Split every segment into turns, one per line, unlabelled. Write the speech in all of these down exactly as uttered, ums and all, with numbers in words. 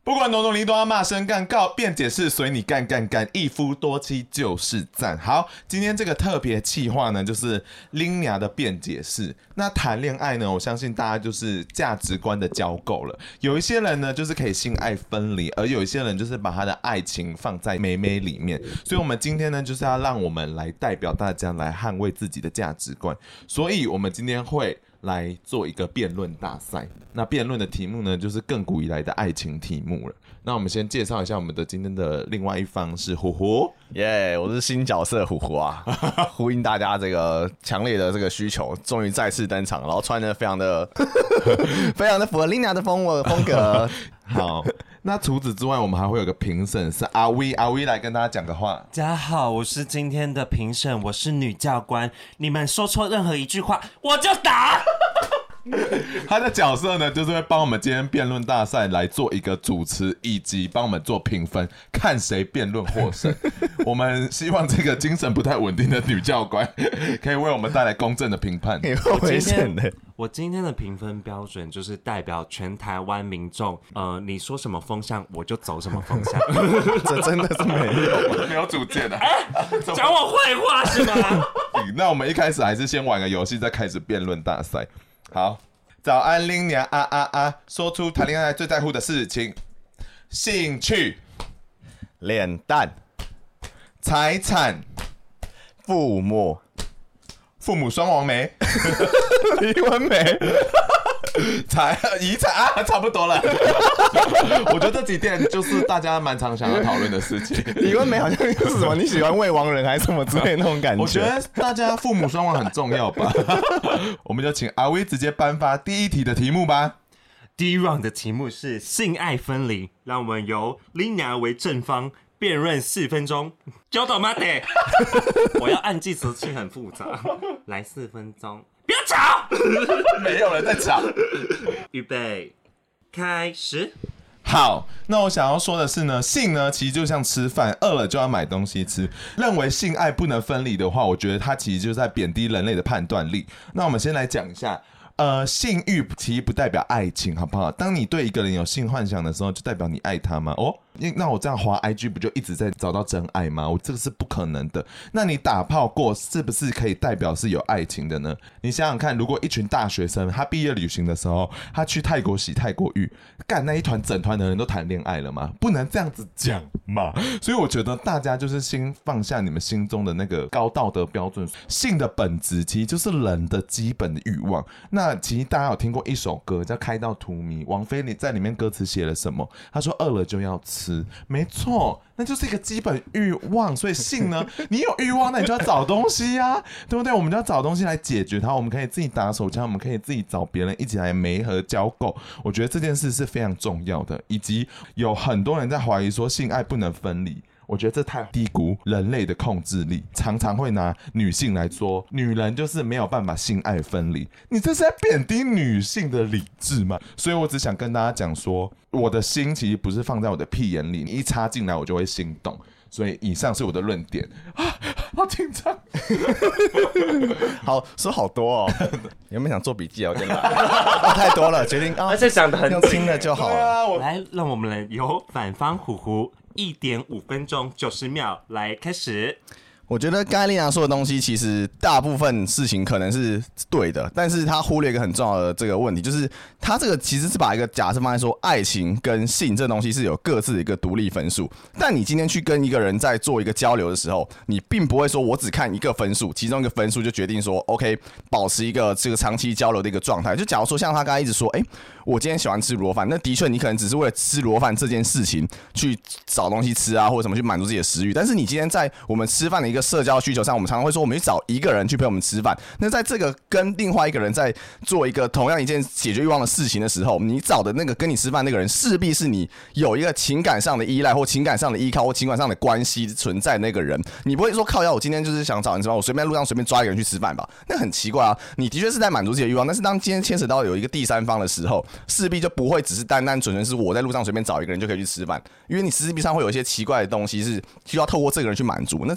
不管农农林都要骂声干告，辩解是随你干干干，一夫多妻就是赞。好，今天这个特别企划呢，就是拎娘的辩解式。那谈恋爱呢，我相信大家就是价值观的交媾了。有一些人呢，就是可以性爱分离，而有一些人就是把他的爱情放在妹妹里面。所以，我们今天呢，就是要让我们来代表大家来捍卫自己的价值观。所以，我们今天会来做一个辩论大赛。那辩论的题目呢，就是亘古以来的爱情题目了。那我们先介绍一下我们的今天的另外一方是虎虎，
耶、yeah, 我是新角色虎虎啊，呼应大家这个强烈的这个需求，终于再次登场，然后穿的非常的非常的符合 Lina 的风风格。
好，那除此之外，我们还会有个评审是阿威，阿威来跟大家讲个话。
大家好，我是今天的评审，我是女教官。你们说错任何一句话，我就打。
他的角色呢，就是会帮我们今天辩论大赛来做一个主持，以及帮我们做评分，看谁辩论获胜。我们希望这个精神不太稳定的女教官可以为我们带来公正的评判。
很危险的。
我今天的评分标准就是代表全台湾民众，呃，你说什么风向，我就走什么风向。
这真的是没有，
没有主见的、啊，
讲、欸、我坏话是吗？
那我们一开始还是先玩个游戏，再开始辩论大赛。好，早安拎娘啊啊啊！说出谈恋爱最在乎的事情：兴趣、
脸蛋、
财产、
父母、
父母双亡没？
离婚没？
财遗产啊，差不多了。我觉得这几点就是大家蛮常想要讨论的事情。
离婚没好像是什么你喜欢未亡人还是什么之类的那种感觉。
我觉得大家父母双亡很重要吧。我们就请阿威直接颁发第一题的题目吧。
第一 round 的题目是性爱分离，让我们由 Lina 为正方辩论四分钟。就懂吗？得，我要按计时器很复杂，来四分钟。不要吵！
没有人在吵。
预备，开始。
好，那我想要说的是呢，性呢其实就像吃饭，饿了就要买东西吃。认为性爱不能分离的话，我觉得它其实就是在贬低人类的判断力。那我们先来讲一下。呃，性欲其实不代表爱情，好不好？当你对一个人有性幻想的时候，就代表你爱他吗？哦，那我这样滑 I G 不就一直在找到真爱吗？我这个是不可能的。那你打炮过，是不是可以代表是有爱情的呢？你想想看，如果一群大学生他毕业旅行的时候，他去泰国洗泰国浴，干那一团整团的人都谈恋爱了吗？不能这样子讲嘛。所以我觉得大家就是先放下你们心中的那个高道德标准，性的本质其实就是人的基本的欲望。那那其实大家有听过一首歌叫《开到荼蘼》，王菲在里面歌词写了什么？她说饿了就要吃，没错，那就是一个基本欲望。所以性呢，你有欲望，那你就要找东西啊，对不对？我们就要找东西来解决它。我们可以自己打手枪，我们可以自己找别人一起来媒合交媾。我觉得这件事是非常重要的，以及有很多人在怀疑说性爱不能分离。我觉得这太低估人类的控制力，常常会拿女性来说，女人就是没有办法性爱分离，你这是在贬低女性的理智吗？所以我只想跟大家讲说，我的心其实不是放在我的屁眼里，你一插进来我就会心动。所以以上是我的论点啊，好紧张。
好说好多哦，有没有想做笔记啊？我跟你讲，太多了，决定啊，
而且想得很
用听的就好了。
啊、我
来，让我们来由反方虎虎一点五分钟九十秒来开始。
我觉得刚才丽娜说的东西，其实大部分事情可能是对的，但是他忽略一个很重要的这个问题，就是他这个其实是把一个假设放在说，爱情跟性这东西是有各自的一个独立分数。但你今天去跟一个人在做一个交流的时候，你并不会说我只看一个分数，其中一个分数就决定说 ，OK， 保持一个这个长期交流的一个状态。就假如说像他刚才一直说，哎、欸，我今天喜欢吃螺饭，那的确你可能只是为了吃螺饭这件事情去找东西吃啊，或者什么去满足自己的食欲。但是你今天在我们吃饭的一个社交需求上，我们常常会说我们去找一个人去陪我们吃饭。那在这个跟另外一个人在做一个同样一件解决欲望的事情的时候，你找的那个跟你吃饭那个人，势必是你有一个情感上的依赖或情感上的依靠或情感上的关系存在的那个人。你不会说靠腰，我今天就是想找人吃饭，我随便路上随便抓一个人去吃饭吧？那很奇怪啊！你的确是在满足自己的欲望，但是当今天牵扯到有一个第三方的时候，势必就不会只是单单纯纯是我在路上随便找一个人就可以去吃饭，因为你势必上会有一些奇怪的东西是需要透过这个人去满足。那在这个过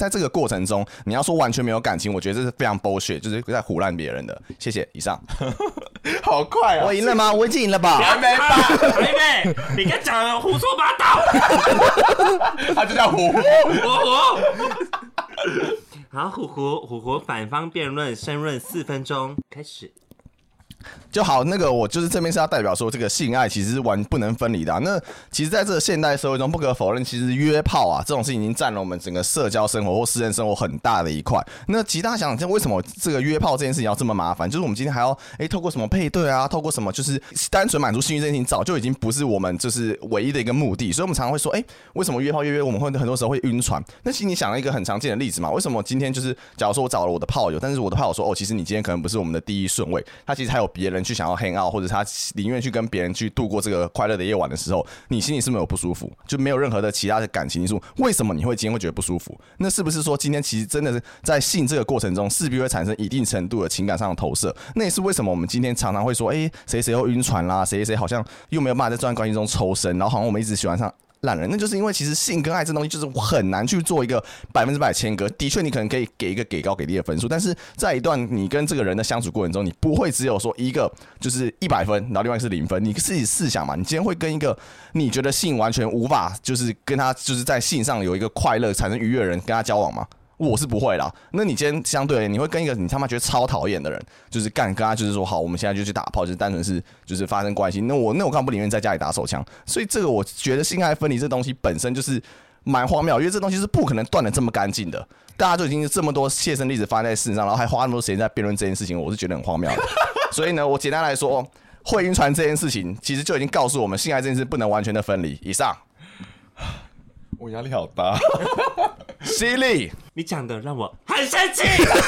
过程中，你要说完全没有感情，我觉得这是非常 bullshit， 就是在唬烂别人的。谢谢，以上。
好快啊！
我赢了吗？我已经赢了吧？
还没吧？
还没，你刚讲的胡说八道。
他就叫虎虎
虎虎。好，虎虎虎虎反方辩论，申论四分钟，开始。
就好，那个我就是这边是要代表说，这个性爱其实是完不能分离的、啊。那其实在这个现代社会中，不可否认，其实约炮啊这种事情已经占了我们整个社交生活或私人生活很大的一块。那其实大家想想，为什么这个约炮这件事情要这么麻烦？就是我们今天还要哎、欸、透过什么配对啊，透过什么就是单纯满足性欲这件事情，早就已经不是我们就是唯一的一个目的。所以我们常常会说，哎、欸，为什么约炮约约我们会很多时候会晕船？那其实你想了一个很常见的例子嘛，为什么今天就是假如说我找了我的炮友，但是我的炮友说，哦，其实你今天可能不是我们的第一顺位，他其实还有别人去想要 hang out， 或者他宁愿去跟别人去度过这个快乐的夜晚的时候，你心里是没有不舒服，就没有任何的其他的感情因素。为什么你会今天会觉得不舒服？那是不是说今天其实真的是在性这个过程中，势必会产生一定程度的情感上的投射？那也是为什么我们今天常常会说，哎，谁谁又晕船啦，谁谁好像又没有办法在这段关系中抽身，然后好像我们一直喜欢上烂人，那就是因为其实性跟爱这东西就是很难去做一个百分之百切割。的确，你可能可以给一个给高给低的分数，但是在一段你跟这个人的相处过程中，你不会只有说一个就是一百分，然后另外一个是零分。你自己试想嘛，你今天会跟一个你觉得性完全无法就是跟他就是在性上有一个快乐产生愉悦的人跟他交往吗？我是不会啦。那你今天相对，你会跟一个你他妈觉得超讨厌的人，就是干跟他就是说好，我们现在就去打炮，就是单纯是就是发生关系。那我那我干嘛不宁愿在家里打手枪？所以这个我觉得性爱分离这东西本身就是蛮荒谬，因为这东西是不可能断得这么干净的。大家就已经这么多切身例子发生在事上，然后还花那么多时间在辩论这件事情，我是觉得很荒谬的。所以呢，我简单来说，会晕船这件事情，其实就已经告诉我们，性爱这件事不能完全的分离。以上。
我压力好大。
犀利，
你讲的让我很生气。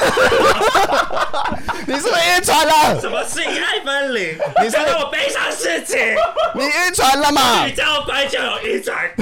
你是不是晕船了？
什么性爱分离？
你是
让我悲伤事情。
你晕船了吗？
你叫我白就有晕船过。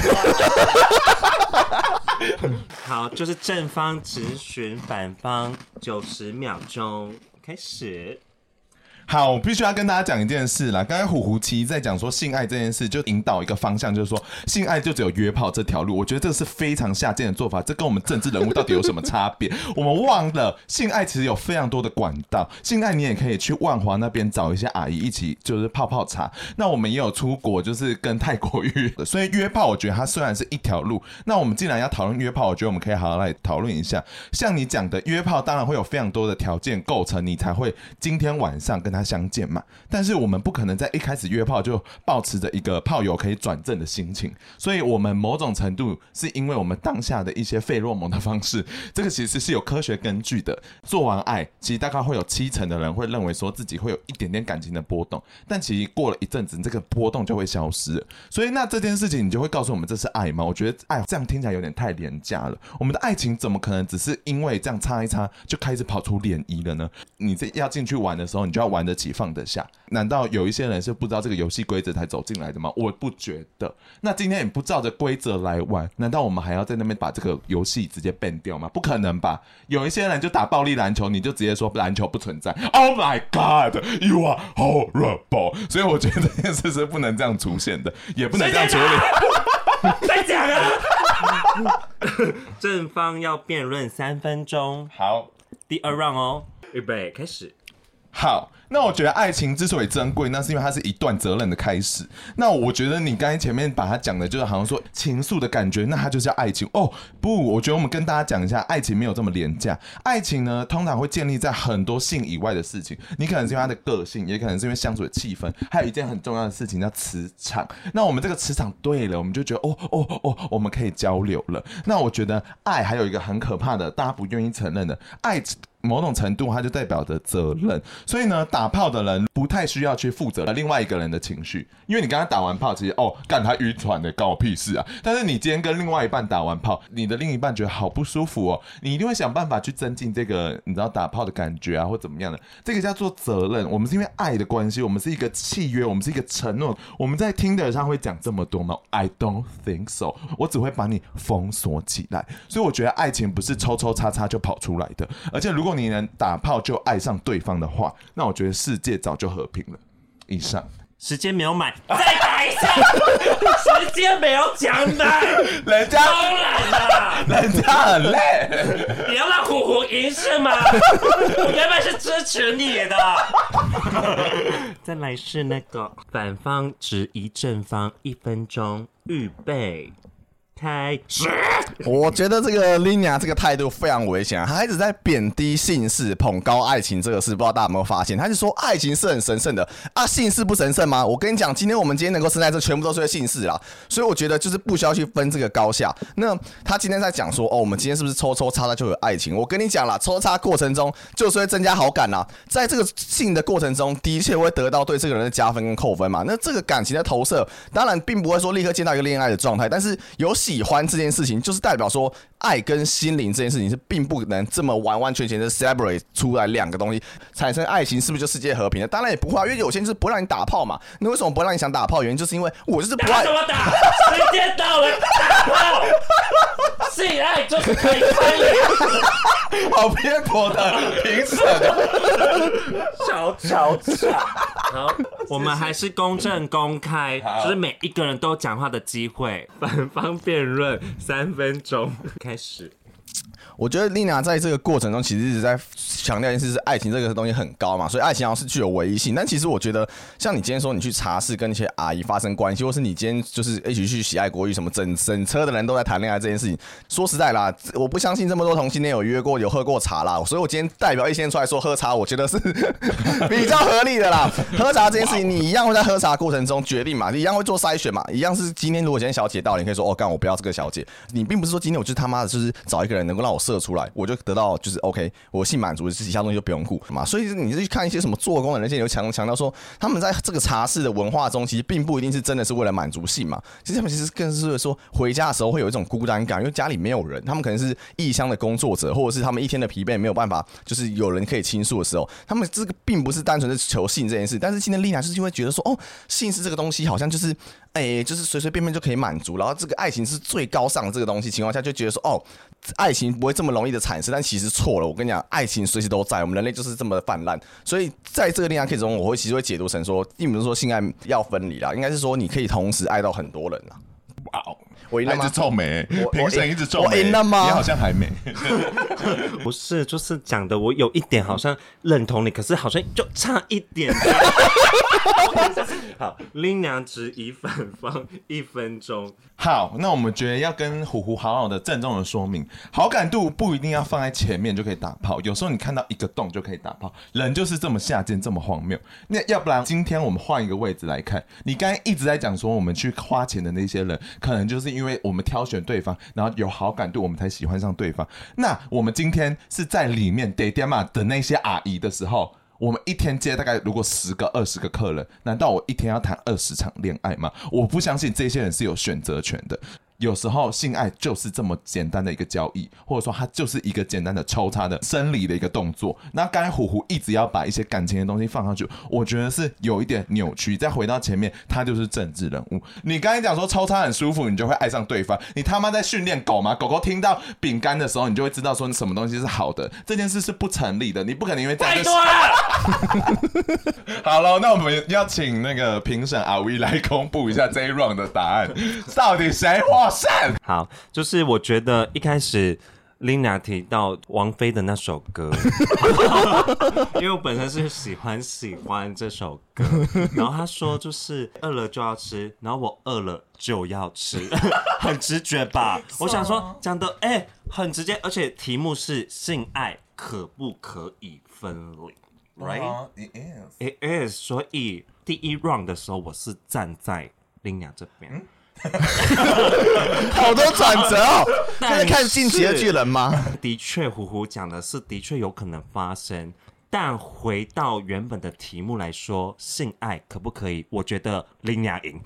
好，就是正方质询反方九十秒钟，开始。
好，我必须要跟大家讲一件事啦。刚才虎虎其实在讲说性爱这件事，就引导一个方向，就是说性爱就只有约炮这条路。我觉得这是非常下贱的做法，这跟我们政治人物到底有什么差别？我们忘了性爱其实有非常多的管道，性爱你也可以去万华那边找一些阿姨一起就是泡泡茶。那我们也有出国，就是跟泰国约，所以约炮我觉得它虽然是一条路，那我们既然要讨论约炮，我觉得我们可以好好来讨论一下。像你讲的约炮，当然会有非常多的条件构成，你才会今天晚上跟他相见嘛，但是我们不可能在一开始约炮就抱持着一个炮友可以转正的心情，所以我们某种程度是因为我们当下的一些费洛蒙的方式，这个其实是有科学根据的。做完爱，其实大概会有七成的人会认为说自己会有一点点感情的波动，但其实过了一阵子，这个波动就会消失了。所以那这件事情你就会告诉我们这是爱吗？我觉得爱这样听起来有点太廉价了。我们的爱情怎么可能只是因为这样擦一擦就开始跑出涟漪了呢？你这要进去玩的时候，你就要玩得起放得下。难道有一些人是不知道这个游戏规则才走进来的吗？我不觉得。那今天你不照着规则来玩，难道我们还要在那边把这个游戏直接 ban 掉吗？不可能吧。有一些人就打暴力篮球，你就直接说篮球不存在。Oh my god, you are horrible。所以我觉得这件事是不能这样出现的，也不能这样处理。
再讲啊！正方要辩论三分钟。
好，
第二 round 哦，预备开始。
好，那我觉得爱情之所以珍贵，那是因为它是一段责任的开始。那我觉得你刚才前面把它讲的，就是好像说情愫的感觉，那它就叫爱情哦。不，我觉得我们跟大家讲一下，爱情没有这么廉价。爱情呢，通常会建立在很多性以外的事情。你可能是因为他的个性，也可能是因为相处的气氛，还有一件很重要的事情叫磁场。那我们这个磁场对了，我们就觉得哦哦哦，我们可以交流了。那我觉得爱还有一个很可怕的，大家不愿意承认的，爱某种程度它就代表着责任。所以呢，打炮的人不太需要去负责另外一个人的情绪，因为你刚刚打完炮，其实哦，干他晕船的，关我屁事啊。但是你今天跟另外一半打完炮，你的另一半觉得好不舒服哦，你一定会想办法去增进这个你知道打炮的感觉啊，或怎么样的，这个叫做责任。我们是因为爱的关系，我们是一个契约，我们是一个承诺。我们在Tinder上会讲这么多吗？ I don't think so。 我只会把你封锁起来。所以我觉得爱情不是抽抽插插就跑出来的，而且如果你能打炮就爱上对方的话，那我觉得世界早就和平了。 以上。
时间没有买，再打一下。时间没有讲满，
人家
当然啦，
人家很累。
你要让虎虎赢是吗？我原本是支持你的。再来是那个反方质疑正方一分钟，预备。开始，
我觉得这个 Lina 这个态度非常危险、啊，她一直在贬低姓氏，捧高爱情这个事，不知道大家有没有发现？她是说爱情是很神圣的啊，姓氏不神圣吗？我跟你讲，今天我们今天能够生在这，全部都是因为姓氏啦，所以我觉得就是不需要去分这个高下。那她今天在讲说，哦，我们今天是不是抽抽插插就有爱情？我跟你讲啦，抽插过程中就是会增加好感啦，在这个性的过程中，的确会得到对这个人的加分跟扣分嘛。那这个感情的投射，当然并不会说立刻见到一个恋爱的状态，但是有喜欢这件事情，就是代表说爱跟心灵这件事情是并不能这么完完全全的 separate 出来两个东西，产生爱情是不是就世界和平了？当然也不会、啊，因为有些人就是不让你打炮嘛。那为什么不让你想打炮？原因就是因为我就是不爱。
打什么打？时间到了，打炮。性爱就是可以分离。
好偏颇的评审，
吵吵吵。好，我们还是公正公开，就是每一个人都讲话的机会。反方辩论三分钟，开始。
我觉得丽娜在这个过程中，其实一直在强调一件事，是爱情这个东西很高嘛，所以爱情好像是具有唯一性。但其实我觉得，像你今天说你去茶室跟那些阿姨发生关系，或是你今天就是一起去喜爱国语，什么整整车的人都在谈恋爱这件事情，说实在啦，我不相信这么多同性恋有约过、有喝过茶啦。所以我今天代表一些人出来说喝茶，我觉得是比较合理的啦。喝茶这件事情，你一样会在喝茶过程中决定嘛，你一样会做筛选嘛，一样是今天如果今天小姐到了，你可以说哦，干我不要这个小姐。你并不是说今天我就他妈的就是找一个人能够让我射出来，我就得到就是 OK， 我性满足，其他东西就不用顾嘛。所以你是去看一些什么做工的那些，有强强调说，他们在这个茶室的文化中，其实并不一定是真的是为了满足性嘛。其实他们其实更是说回家的时候会有一种孤单感，因为家里没有人，他们可能是异乡的工作者，或者是他们一天的疲惫没有办法，就是有人可以倾诉的时候，他们这个并不是单纯的求性这件事。但是今天丽娜就是因为觉得说，哦，性是这个东西好像就是。哎、欸，就是随随便便就可以满足，然后这个爱情是最高尚的这个东西情况下，就觉得说，哦，爱情不会这么容易的产生，但其实错了。我跟你讲，爱情随时都在，我们人类就是这么的泛滥。所以在这个恋爱 case 中，我会其实会解读成说，并不是说性爱要分离啦，应该是说你可以同时爱到很多人啦。
哇哦！
我赢了吗？
一直皱眉，评审一直皱眉。
我赢了吗？
你好像还没。
不是，就是讲的，我有一点好像认同你，可是好像就差一点。好，林娘质疑反方一分钟。
好，那我们觉得要跟虎虎好好的郑重的说明，好感度不一定要放在前面就可以打炮，有时候你看到一个洞就可以打炮，人就是这么下贱，这么荒谬。那要不然今天我们换一个位置来看，你刚才一直在讲说我们去花钱的那些人，可能就是因为我们挑选对方，然后有好感度，我们才喜欢上对方。那我们今天是在里面得点嘛的那些阿姨的时候。我们一天接大概如果十个二十个客人，难道我一天要谈二十场恋爱吗？我不相信这些人是有选择权的。有时候性爱就是这么简单的一个交易，或者说它就是一个简单的抽插的生理的一个动作。那刚才虎虎一直要把一些感情的东西放上去，我觉得是有一点扭曲。再回到前面，他就是政治人物。你刚才讲说抽插很舒服，你就会爱上对方。你他妈在训练狗吗？狗狗听到饼干的时候，你就会知道说什么东西是好的。这件事是不成立的，你不可能因为这样就。
太多了。
好了，那我们要请那个评审阿威来公布一下这一 round 的答案，到底谁获？
好，就是我觉得一开始 Lina 提到王菲的那首歌，因为我本身是喜欢喜欢这首歌，然后他说就是饿了就要吃，然后我饿了就要吃，很直觉吧？我想说讲的哎、欸、很直接，而且题目是性爱可不可以分离 ？Right?
Uh, it is.
It is. 所以第一 round 的时候，我是站在 Lina 这边。嗯
好多转折哦！现在看《进击的巨人》吗？
的确，虎虎讲的是的确有可能发生，但回到原本的题目来说，性爱可不可以？我觉得林雅赢。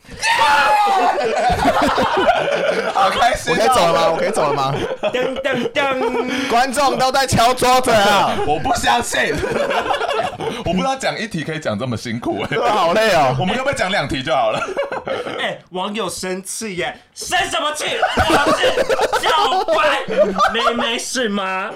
好开心、哦！
我可以走了吗？我可以走了吗？
噔噔噔！
观众都在敲桌子啊！
我不相信。我不知道讲一题可以讲这么辛苦哎、
欸，好累哦！
我们可不可以讲两题就好了？
哎、欸，网友生气耶，生什么气？我是教官，妹妹是吗？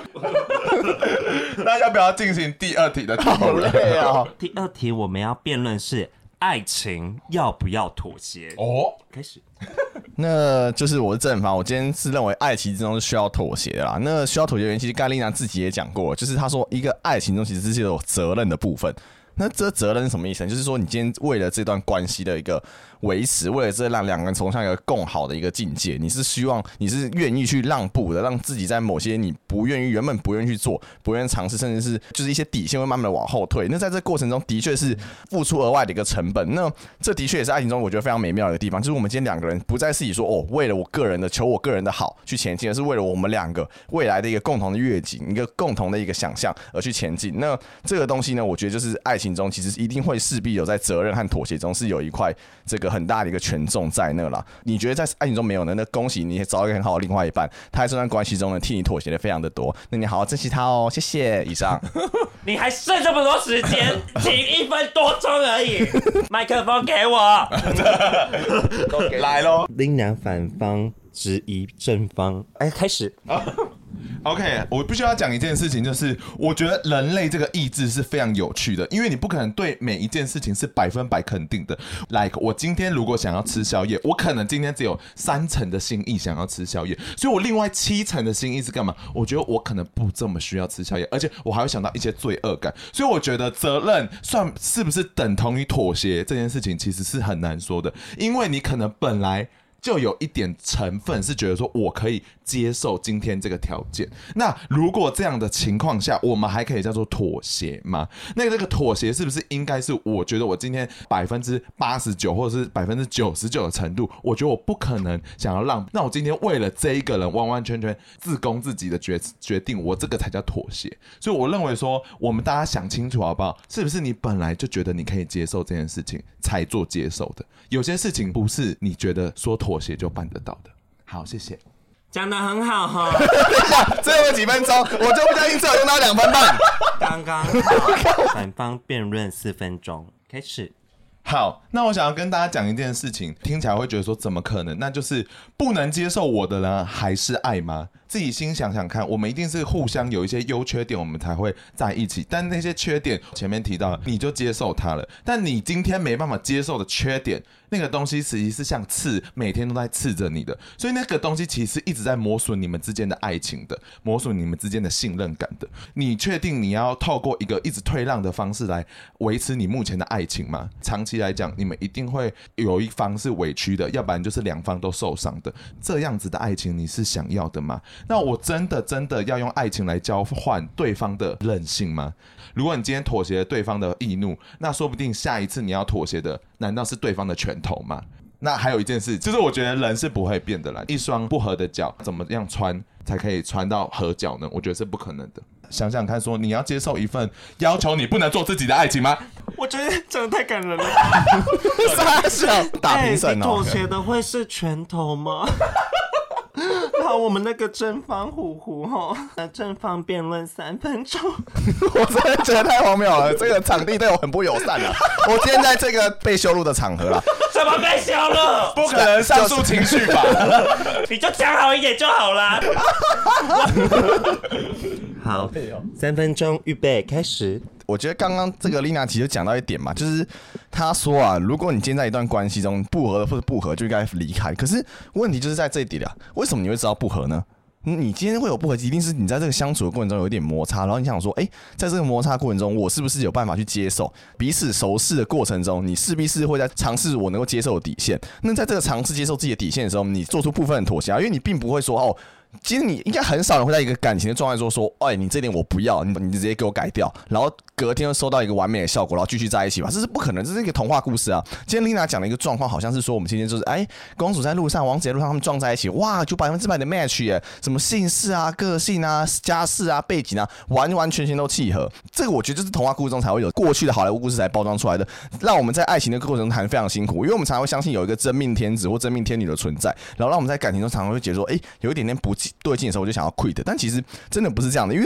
那要不要进行第二题的题目了？
好累哦！
第二题我们要辩论是爱情要不要妥协？
哦，
开始。
那就是我的正方，我今天是认为爱情之中是需要妥协的啦。那需要妥协的原因，其实盖丽娜自己也讲过，就是她说一个爱情中其实是有责任的部分。那这责任是什么意思呢？就是说，你今天为了这段关系的一个维持，为了这让两个人走向一个更好的一个境界，你是希望你是愿意去让步的，让自己在某些你不愿意、原本不愿意去做、不愿意尝试，甚至是就是一些底线会慢慢的往后退。那在这过程中的确是付出额外的一个成本。那这的确也是爱情中我觉得非常美妙的一个地方，就是我们今天两个人不再是以说哦，为了我个人的求我个人的好去前进，而是为了我们两个未来的一个共同的愿景、一个共同的一个想象而去前进。那这个东西呢，我觉得就是爱情中其实一定会势必有在责任和妥协中是有一块这个很大的一个权重在那啦。你觉得在爱情中没有呢？那恭喜你找一个很好的另外一半，他在这段关系中呢替你妥协的非常的多，那你好好珍惜他哦，谢谢。以上。
你还剩这么多时间，请一分多钟而已。麦克风给我，
来咯。
林娘反方质疑正方，哎，开始。
OK， 我必须要讲一件事情，就是我觉得人类这个意志是非常有趣的，因为你不可能对每一件事情是百分百肯定的。Like 我今天如果想要吃宵夜，我可能今天只有三成的心意想要吃宵夜，所以我另外七成的心意是干嘛？我觉得我可能不这么需要吃宵夜，而且我还会想到一些罪恶感。所以我觉得责任算是不是等同于妥协这件事情，其实是很难说的，因为你可能本来就有一点成分是觉得说我可以接受今天这个条件。那如果这样的情况下，我们还可以叫做妥协吗？那这个妥协是不是应该是我觉得我今天百分之八十九或者是百分之九十九的程度，我觉得我不可能想要让，那我今天为了这一个人完完全全自攻自己的决决定，我这个才叫妥协。所以我认为说，我们大家想清楚好不好？是不是你本来就觉得你可以接受这件事情才做接受的？有些事情不是你觉得说妥协就办得到的。好，谢谢。
讲得很好哈。
等一下，最后几分钟，我就不相信只有用到两分半。
刚刚反方辩论四分钟，开始。
好，那我想要跟大家讲一件事情，听起来会觉得说怎么可能？那就是不能接受我的人还是爱吗？自己心想想看，我们一定是互相有一些优缺点，我们才会在一起。但那些缺点前面提到，你就接受它了。但你今天没办法接受的缺点，那个东西实际是像刺，每天都在刺着你的。所以那个东西其实一直在磨损你们之间的爱情的，磨损你们之间的信任感的。你确定你要透过一个一直退让的方式来维持你目前的爱情吗？长期来讲，你们一定会有一方是委屈的，要不然就是两方都受伤的。这样子的爱情你是想要的吗？那我真的真的要用爱情来交换对方的任性吗？如果你今天妥协了对方的易怒，那说不定下一次你要妥协的难道是对方的拳头吗？那还有一件事，就是我觉得人是不会变的啦，一双不合的脚怎么样穿才可以穿到合脚呢？我觉得是不可能的。想想看，说你要接受一份要求你不能做自己的爱情吗？
我觉得讲得太感人了。
傻笑，打评审哦。
欸、你妥协的会是拳头吗？好，我们那个正方虎虎吼，正方辩论三分钟，
我真的觉得太荒谬了，这个场地对我很不友善了。我今天在这个被羞辱的场合了，
什么被羞辱？
不可能上述情绪吧？
你就讲好一点就好啦。好，三分钟，预备，开始。
我觉得刚刚这个丽娜其实讲到一点嘛，就是她说啊，如果你今天在一段关系中不合或者不合，就应该离开。可是问题就是在这一点啊，为什么你会知道不合呢？你今天会有不合，一定是你在这个相处的过程中有一点摩擦，然后你想说，哎、欸，在这个摩擦过程中，我是不是有办法去接受？彼此熟识的过程中，你势必是会在尝试我能够接受的底线。那在这个尝试接受自己的底线的时候，你做出部分的妥协，因为你并不会说哦。其实你应该很少人会在一个感情的状态说说，哎，你这点我不要，你你直接给我改掉，然后隔天又收到一个完美的效果，然后继续在一起吧，这是不可能，这是一个童话故事啊。今天丽娜讲的一个状况，好像是说我们今天就是，哎，公主在路上，王子在路上，他们撞在一起，哇，就百分之百的 match 耶，什么姓氏啊、个性啊、家世啊、背景啊，完完全全都契合。这个我觉得就是童话故事中才会有，过去的好莱坞故事才包装出来的，让我们在爱情的过程中谈非常辛苦，因为我们常常会相信有一个真命天子或真命天女的存在，然后让我们在感情中常常会觉得说，哎，有一点点不对劲的时候，我就想要 quit， 但其实真的不是这样的，因为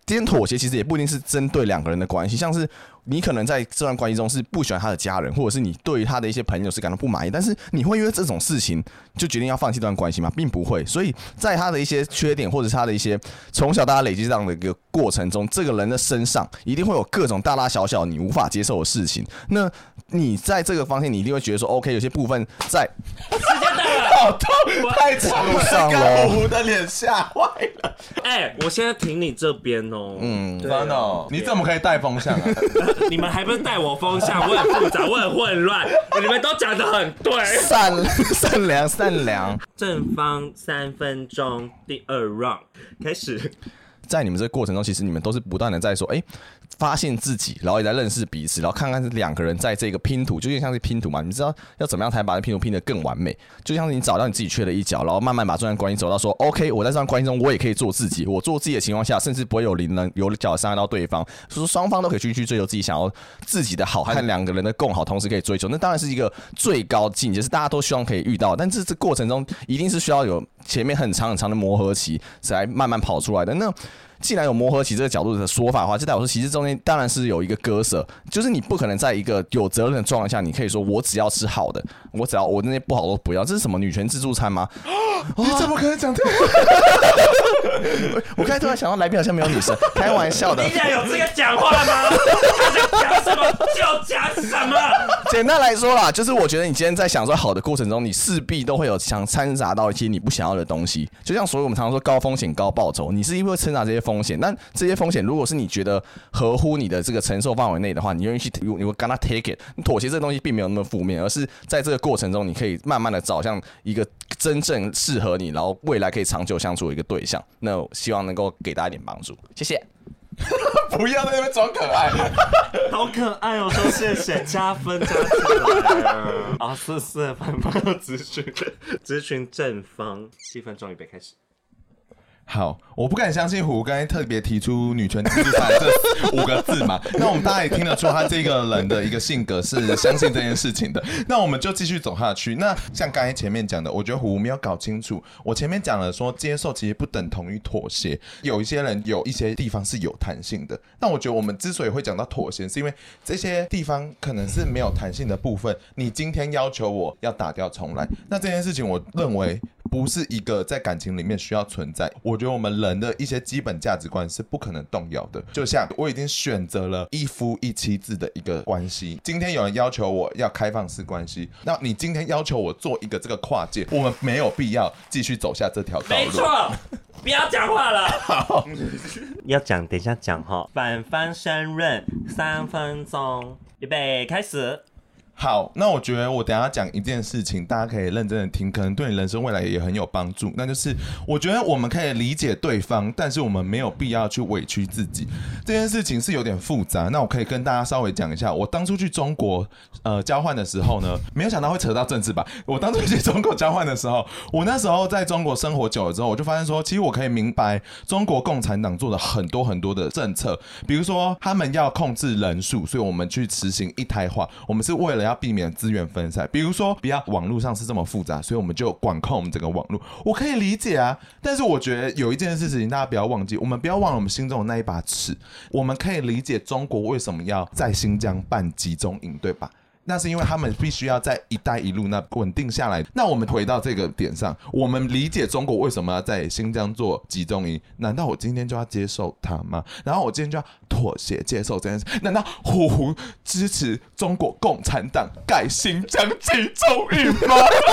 今天妥协其实也不一定是针对两个人的关系，像是你可能在这段关系中是不喜欢他的家人，或者是你对于他的一些朋友是感到不满意，但是你会因为这种事情就决定要放弃这段关系吗？并不会。所以在他的一些缺点，或者是他的一些从小到大累积这样的一个过程中，这个人的身上一定会有各种大大小小你无法接受的事情。那你在这个方面，你一定会觉得说 ，OK， 有些部分在
时间到了，
好痛，太长了，
上了
刚虎的脸吓坏了。
哎、欸，我现在挺你这边哦。
嗯，
真的、哦，你怎么可以带风向啊？
你们还不是带我风向？我很复杂，我很混乱，你们都讲得很对。
善善良善良。
正方三分钟，第二 round 开始。
在你们这个过程中，其实你们都是不断的在说，哎、欸，发现自己，然后也在认识彼此，然后看看两个人在这个拼图，就有点像是拼图嘛。你知道要怎么样才把这拼图拼得更完美？就像是你找到你自己缺的一角，然后慢慢把这段关系走到说 ，OK， 我在这段关系中我也可以做自己，我做自己的情况下，甚至不会有零人有角伤害到对方，所以说双方都可以去去追求自己想要自己的好，和两个人的共好同时可以追求，那当然是一个最高境界，是大家都希望可以遇到。但是这过程中一定是需要有前面很长很长的磨合期，才慢慢跑出来的。那既然有磨合期这个角度的说法的话，就代表说其实中间当然是有一个割舍，就是你不可能在一个有责任的状况下，你可以说我只要吃好的，我只要我那些不好都不要，这是什么女权自助餐吗？
你怎么可能讲这个？
我刚才突然想到来宾好像没有女生，开玩笑的。
你俩有这个讲话吗？他想讲什么就讲什么。
简单来说啦，就是我觉得你今天在享受好的过程中，你势必都会有想掺杂到一些你不想要的东西。就像所以我们常常说高风险高报酬，你是因为掺杂这些风险，但这些风险如果是你觉得合乎你的这个承受范围内的话，你愿意去，你会跟他 take it。妥协这个东西并没有那么负面，而是在这个过程中，你可以慢慢的找向一个真正适合你，然后未来可以长久相处的一个对象。那我希望能够给大家一点帮助，谢谢。
不要在那边装可爱，
好可爱哦！说谢谢，加分加起来。啊，四四反方要咨询，咨询正方，七分钟预备开始。
好，我不敢相信虎刚才特别提出女权自助餐这五个字嘛，那我们大家也听得出他这个人的一个性格是相信这件事情的，那我们就继续走下去。那像刚才前面讲的，我觉得虎没有搞清楚，我前面讲了说接受其实不等同于妥协，有一些人有一些地方是有弹性的，那我觉得我们之所以会讲到妥协，是因为这些地方可能是没有弹性的部分，你今天要求我要打掉重来，那这件事情我认为不是一个在感情里面需要存在，我觉得我们人的一些基本价值观是不可能动摇的。就像我已经选择了一夫一妻制的一个关系，今天有人要求我要开放式关系，那你今天要求我做一个这个跨界，我们没有必要继续走下这条道路。
没错，不要讲话了。好，要讲，等一下讲哈。反方申论三分钟，预备开始。
好，那我觉得我等一下讲一件事情，大家可以认真的听，可能对你人生未来也很有帮助。那就是我觉得我们可以理解对方，但是我们没有必要去委屈自己。这件事情是有点复杂，那我可以跟大家稍微讲一下。我当初去中国呃交换的时候呢，没有想到会扯到政治吧。我当初去中国交换的时候，我那时候在中国生活久了之后，我就发现说，其实我可以明白中国共产党做了很多很多的政策，比如说他们要控制人数，所以我们去实行一胎化，我们是为了要避免资源分散，比如说不要网络上是这么复杂，所以我们就管控我们整个网络。我可以理解啊，但是我觉得有一件事情大家不要忘记，我们不要忘了我们心中的那一把尺。我们可以理解中国为什么要在新疆办集中营，对吧？那是因为他们必须要在一带一路那稳定下来。那我们回到这个点上，我们理解中国为什么要在新疆做集中营，难道我今天就要接受它吗？然后我今天就要妥协接受这件事？难道虎虎支持中国共产党盖新疆集中营吗？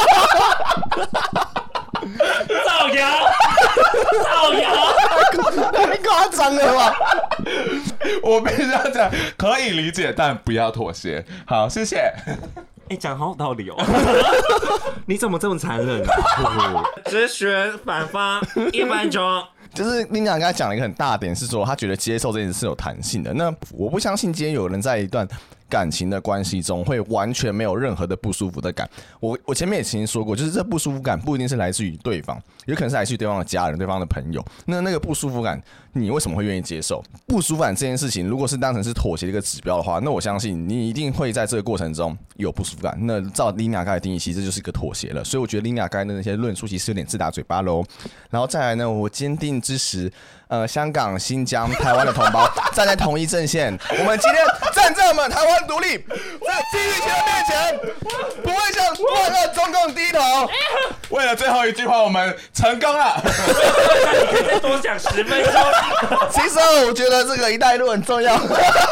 造谣，造谣，
太夸张了吧！
我必须要讲，可以理解，但不要妥协。好，谢谢。
哎、欸，讲好有道理哦。你怎么这么残忍啊？咨询反方一分钟。
就是林长刚才讲了一个很大的点，是说他觉得接受这件事是有弹性的。那我不相信今天有人在一段感情的关系中会完全没有任何的不舒服的感。我我前面也曾经说过，就是这不舒服感不一定是来自于对方，有可能是来自于对方的家人、对方的朋友。那那个不舒服感，你为什么会愿意接受？不舒服感这件事情，如果是当成是妥协的一个指标的话，那我相信你一定会在这个过程中有不舒服感。那照Lina刚才的定义，其实这就是一个妥协了。所以我觉得Lina刚才的那些论述其实有点自打嘴巴喽。然后再来呢，我坚定支持呃香港、新疆、台湾的同胞站在同一阵线。我们今天站在我们台湾独立在地狱前的面前，不会向万恶中共低头。
为了最后一句话，我们成功了。
那你可以再多讲十分钟。
其实我觉得这个一带一路很重要。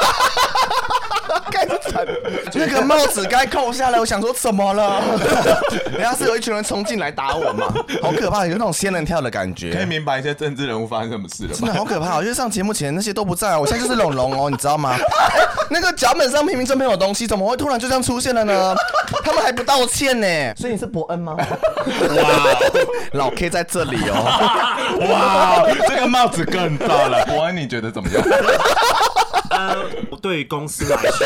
该惨，那个帽子该扣下来。我想说怎么了？人家是有一群人冲进来打我嘛，好可怕，有那种仙人跳的感觉。
可以明白一些政治人物发生什么事了吧？
真的好可怕，因为上节目前那些都不在，我现在就是龙龙哦，你知道吗？那个脚本上明明真没有东西，怎么会突然就这样出现了呢？他们还不道歉呢。所以你是伯恩吗？哇，老 K 在这里哦。
哇，这个帽子更大了。伯恩，你觉得怎么样？
呃，对于公司来说，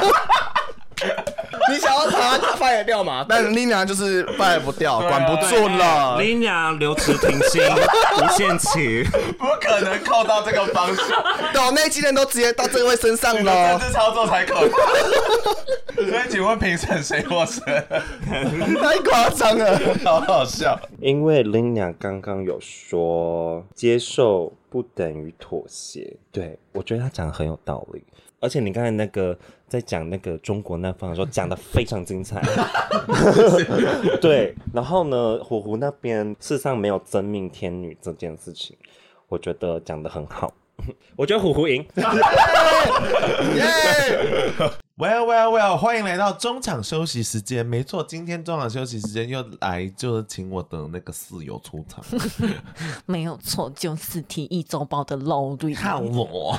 你想要把它 fire 掉嘛？但 Lina 就是 fire 不掉，管不住了。
Lina 留职停薪，无限期，
不可能扣到这个方向。
抖内技能都直接到这位身上了，
政治操作才可能。所以，请问评审谁获胜？
太夸张了，
好好笑。
因为 Lina 刚刚有说接受不等于妥协，对我觉得他讲的很有道理。而且你刚才那个在讲那个中国那方的时候，讲的非常精彩。对，然后呢，虎虎那边事实上没有真命天女这件事情，我觉得讲的很好。我觉得虎虎赢。
Well well well， 欢迎来到中场休息时间。没错，今天中场休息时间又来，就是请我的那个室友出场。
没有错，就是体育周报的老瑞。
看我。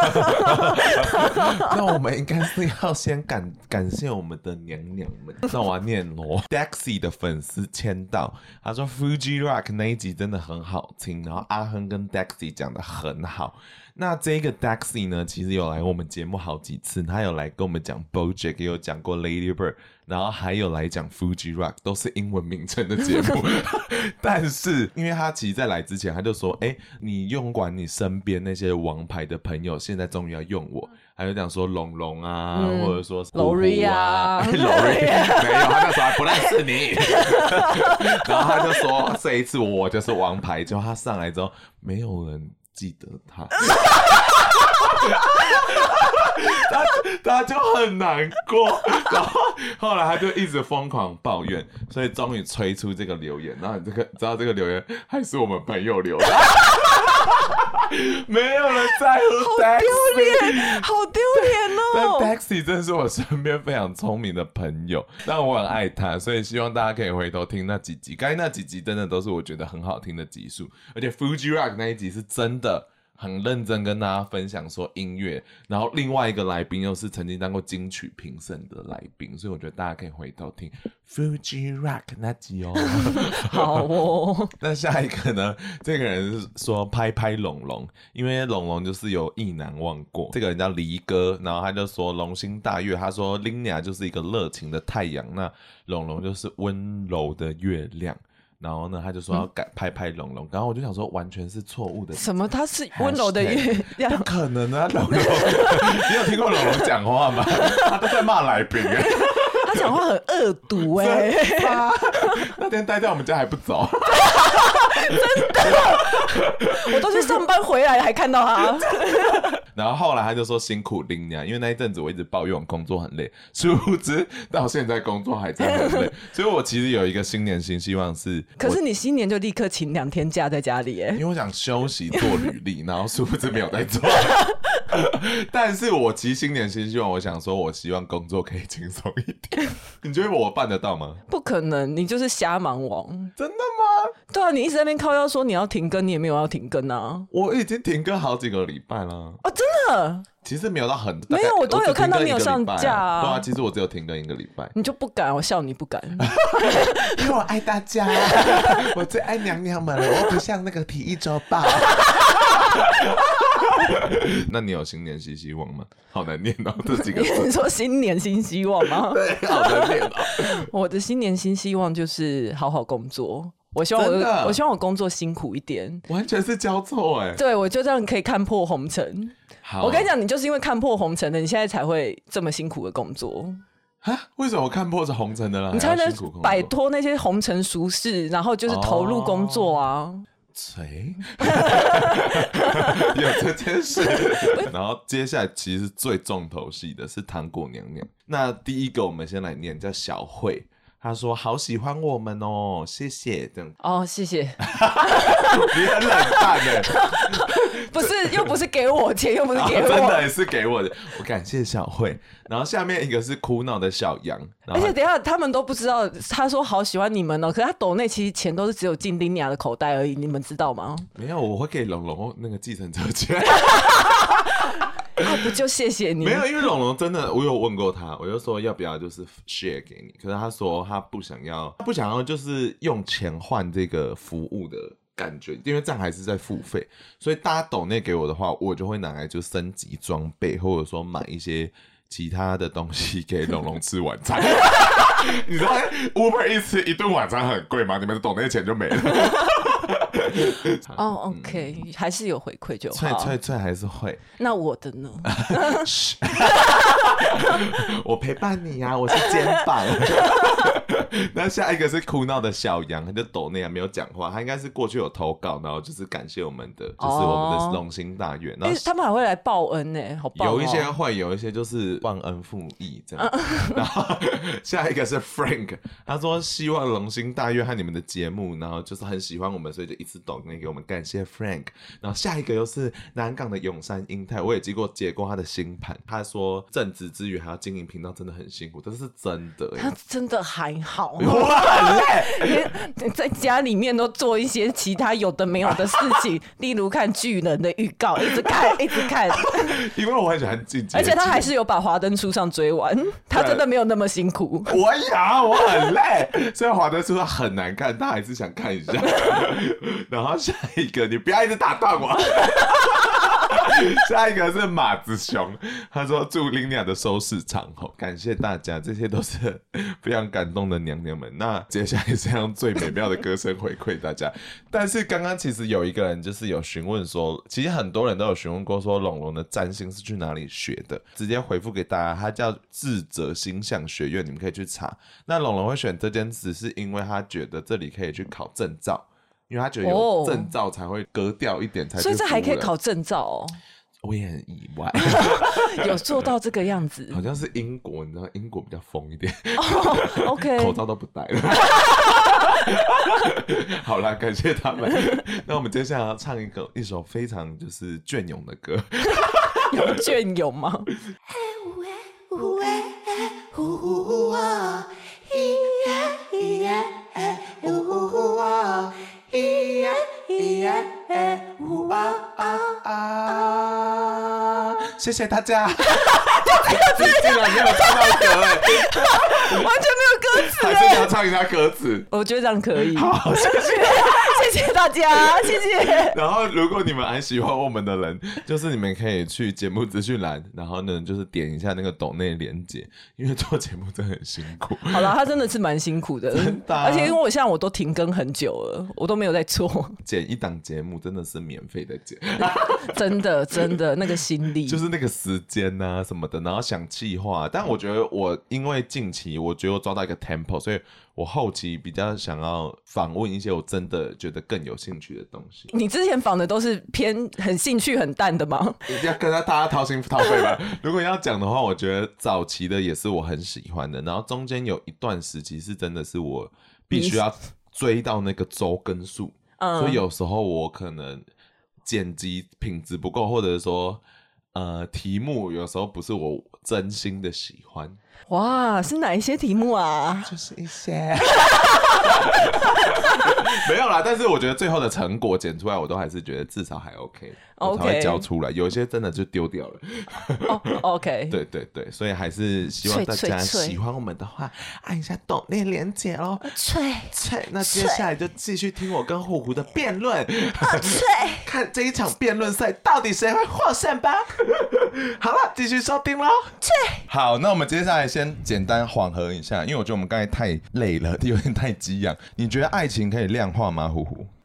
那我们应该是要先感感谢我们的娘娘们。那我要念咯 ，Daxi 的粉丝签到，他说 Fuji Rock 那一集真的很好听，然后阿亨跟 Daxi 讲的很好。那这个 Daxi 呢，其实有来我们节目好几次，他有来跟我们讲 BoJack， 也有讲过 Lady Bird， 然后还有来讲 Fuji Rock， 都是英文名称的节目。但是因为他其实在来之前他就说，哎、欸，你用管你身边那些王牌的朋友，现在终于要用我。还有讲说龙龙啊、嗯，或者说虎虎啊，龙瑞没有，他那时候还不认识你。然后他就说这一次我就是王牌，结果他上来之后，没有人记得他。他他就很难过，然后后来他就一直疯狂抱怨，所以终于催出这个留言。然后你这个知道这个留言还是我们朋友留的。没有人在乎 Daxi，
好丢脸，好丢脸哦！
但 Daxi 真的是我身边非常聪明的朋友，但我很爱他，所以希望大家可以回头听那几集。刚才那几集真的都是我觉得很好听的集数，而且 Fuji Rock 那一集是真的很认真跟大家分享说音乐，然后另外一个来宾又是曾经当过金曲评审的来宾，所以我觉得大家可以回头听 Fuji Rock 那集哦。
好哦。
那下一个呢？这个人是说拍拍龙龙，因为龙龙就是有意难忘过。这个人叫黎哥，然后他就说龙心大悦，他说 Lina 就是一个热情的太阳，那龙龙就是温柔的月亮。然后呢，他就说要改拍拍龙龙，然后我就想说，完全是错误的。
什么？他是温柔的月亮？
不可能啊，龙龙！你有听过龙龙讲话吗？他都在骂来宾哎，
他讲话很恶毒哎。
那天待在我们家还不走。
真的，我都是上班回来还看到他。
然后后来他就说辛苦Lina，因为那一阵子我一直抱怨我工作很累，殊不知到现在工作还真的很累。所以我其实有一个新年新希望是，
可是你新年就立刻请两天假在家里耶，
因为我想休息做履历，然后殊不知没有在做。但是我其实新年新希望，我想说我希望工作可以轻松一点。你觉得我办得到吗？
不可能，你就是瞎忙王。
真的吗？
对啊，你一直在那边靠腰说你要停更，你也没有要停更啊。
我已经停更好几个礼拜了。
哦，真的？
其实没有到很
没有，我都有看到你有上架
啊。对啊，其实我只有停更一个礼拜。
你就不敢？我笑你不敢。
因为我爱大家，我最爱娘娘们了，我不像那个体育周报。那你有新年新希望吗？好难念哦，这几个字。
你说新年新希望吗？
对，好难念哦。
我的新年新希望就是好好工作。我希望我我希望我工作辛苦一点，
完全是交错哎。
对，我就这样可以看破红尘。我跟你讲，你就是因为看破红尘的，你现在才会这么辛苦的工作。
啊？为什么我看破是红尘的了，
你才能摆脱那些红尘俗事，然后就是投入工作啊？
哦， 锤，有这件事。然后接下来其实是最重头戏的是糖果娘娘。那第一个我们先来念，叫小慧。他说：“好喜欢我们哦，谢谢。”这样
哦，谢谢。
你很冷淡哎，
不是，又不是给我钱，又不是给我，
哦、真的也是给我的。我感谢小慧。然后下面一个是哭闹的小羊，
而且等一下他们都不知道，他说好喜欢你们哦，可是他抖内其实钱都是只有进丁雅的口袋而已，你们知道吗？
没有，我会给龙龙那个计程车钱。
啊，不就谢谢你？
没有，因为龙龙真的，我有问过他，我就说要不要就是 share 给你，可是他说他不想要，他不想要就是用钱换这个服务的感觉，因为这样还是在付费，所以大家抖内给我的话，我就会拿来就升级装备，或者说买一些其他的东西给龙龙吃晚餐。你知道 Uber 一吃一顿晚餐很贵吗？你们的抖内钱就没了。
哦、oh, ，OK， 嗯、还是有回馈就好。
脆脆脆还是会。
那我的呢？
我陪伴你啊，我是肩膀。那下一个是哭闹的小羊，他就抖内啊没有讲话，他应该是过去有投稿，然后就是感谢我们的，就是我们的龙兴大院。然后
他们还会来报恩呢，好棒、哦。
有一些会，有一些就是忘恩负义这样。然后下一个是 Frank， 他说希望龙兴大院和你们的节目，然后就是很喜欢我们，所以就一直抖内给我们，感谢 Frank。然后下一个又是南港的永山英泰，我也接过接过他的星盘，他说正职之余还要经营频道，真的很辛苦，这是真的耶。
他真的还好，
我很累，
在家里面都做一些其他有的没有的事情，例如看巨人的预告，一直看一直看。
因为我很喜欢进阶，
而且他还是有把华灯初上追完，他真的没有那么辛苦。
我有，我很累，虽然华灯初上很难看，但还是想看一下。然后下一个，你不要一直打断我。下一个是马子熊，他说祝林娘的收视长红，感谢大家，这些都是非常感动的娘娘们。那接下来是用最美妙的歌声回馈大家。但是刚刚其实有一个人就是有询问说，其实很多人都有询问过说龙龙的占星是去哪里学的，直接回复给大家，他叫智者星象学院，你们可以去查。那龙龙会选这间只是因为他觉得这里可以去考证照。因为他觉得有证照才会割掉一点才去服务人，
所以这还可以考证照哦。
我也很意外，
有做到这个样子。
好像是英国，你知道英国比较疯一点。
哦 OK，
口罩都不戴了。好啦，感谢他们。那我们接下来要唱一个一首非常就是隽永的歌。
有隽永吗？
谢谢大家。竟然没有唱到歌哎，
完全没有歌词哎，
还是你要唱一下歌词？
我觉得这样可以。
好，谢谢，
谢谢大家，谢谢。
然后，如果你们还喜欢我们的人，就是你们可以去节目资讯栏，然后呢，就是点一下那个抖内连结，因为做节目真的很辛苦。
好了，他真的是蛮辛苦的，
真的、啊。
而且因为我现在我都停更很久了，我都没有在做。
剪一档节目真的是免费的剪，
真的真的那个心力，
就是那个时间啊什么的，然后想企划。但我觉得我因为近期我觉得我抓到一个 tempo， 所以我后期比较想要访问一些我真的觉得更有兴趣的东西。
你之前访的都是偏很兴趣很淡的吗？
要跟大家掏心掏肺吧。如果要讲的话，我觉得早期的也是我很喜欢的，然后中间有一段时期是真的是我必须要追到那个周更数，嗯、所以有时候我可能剪辑品质不够，或者说呃题目有时候不是我真心的喜欢。
哇，是哪一些题目啊？
就是一些没有啦，但是我觉得最后的成果剪出来，我都还是觉得至少还 OK， 我才会交出来。有一些真的就丢掉了。
哦、oh, ，OK，
对对对，所以还是希望大家喜欢我们的话，按一下抖内连结咯。
脆
脆，那接下来就继续听我跟虎虎的辩论。
脆，
看这一场辩论赛到底谁会获胜吧。好了，继续收听咯。脆，好，那我们接下来先简单缓和一下，因为我觉得我们刚才太累了，有点太激昂。你觉得爱情可以量化吗？虎虎？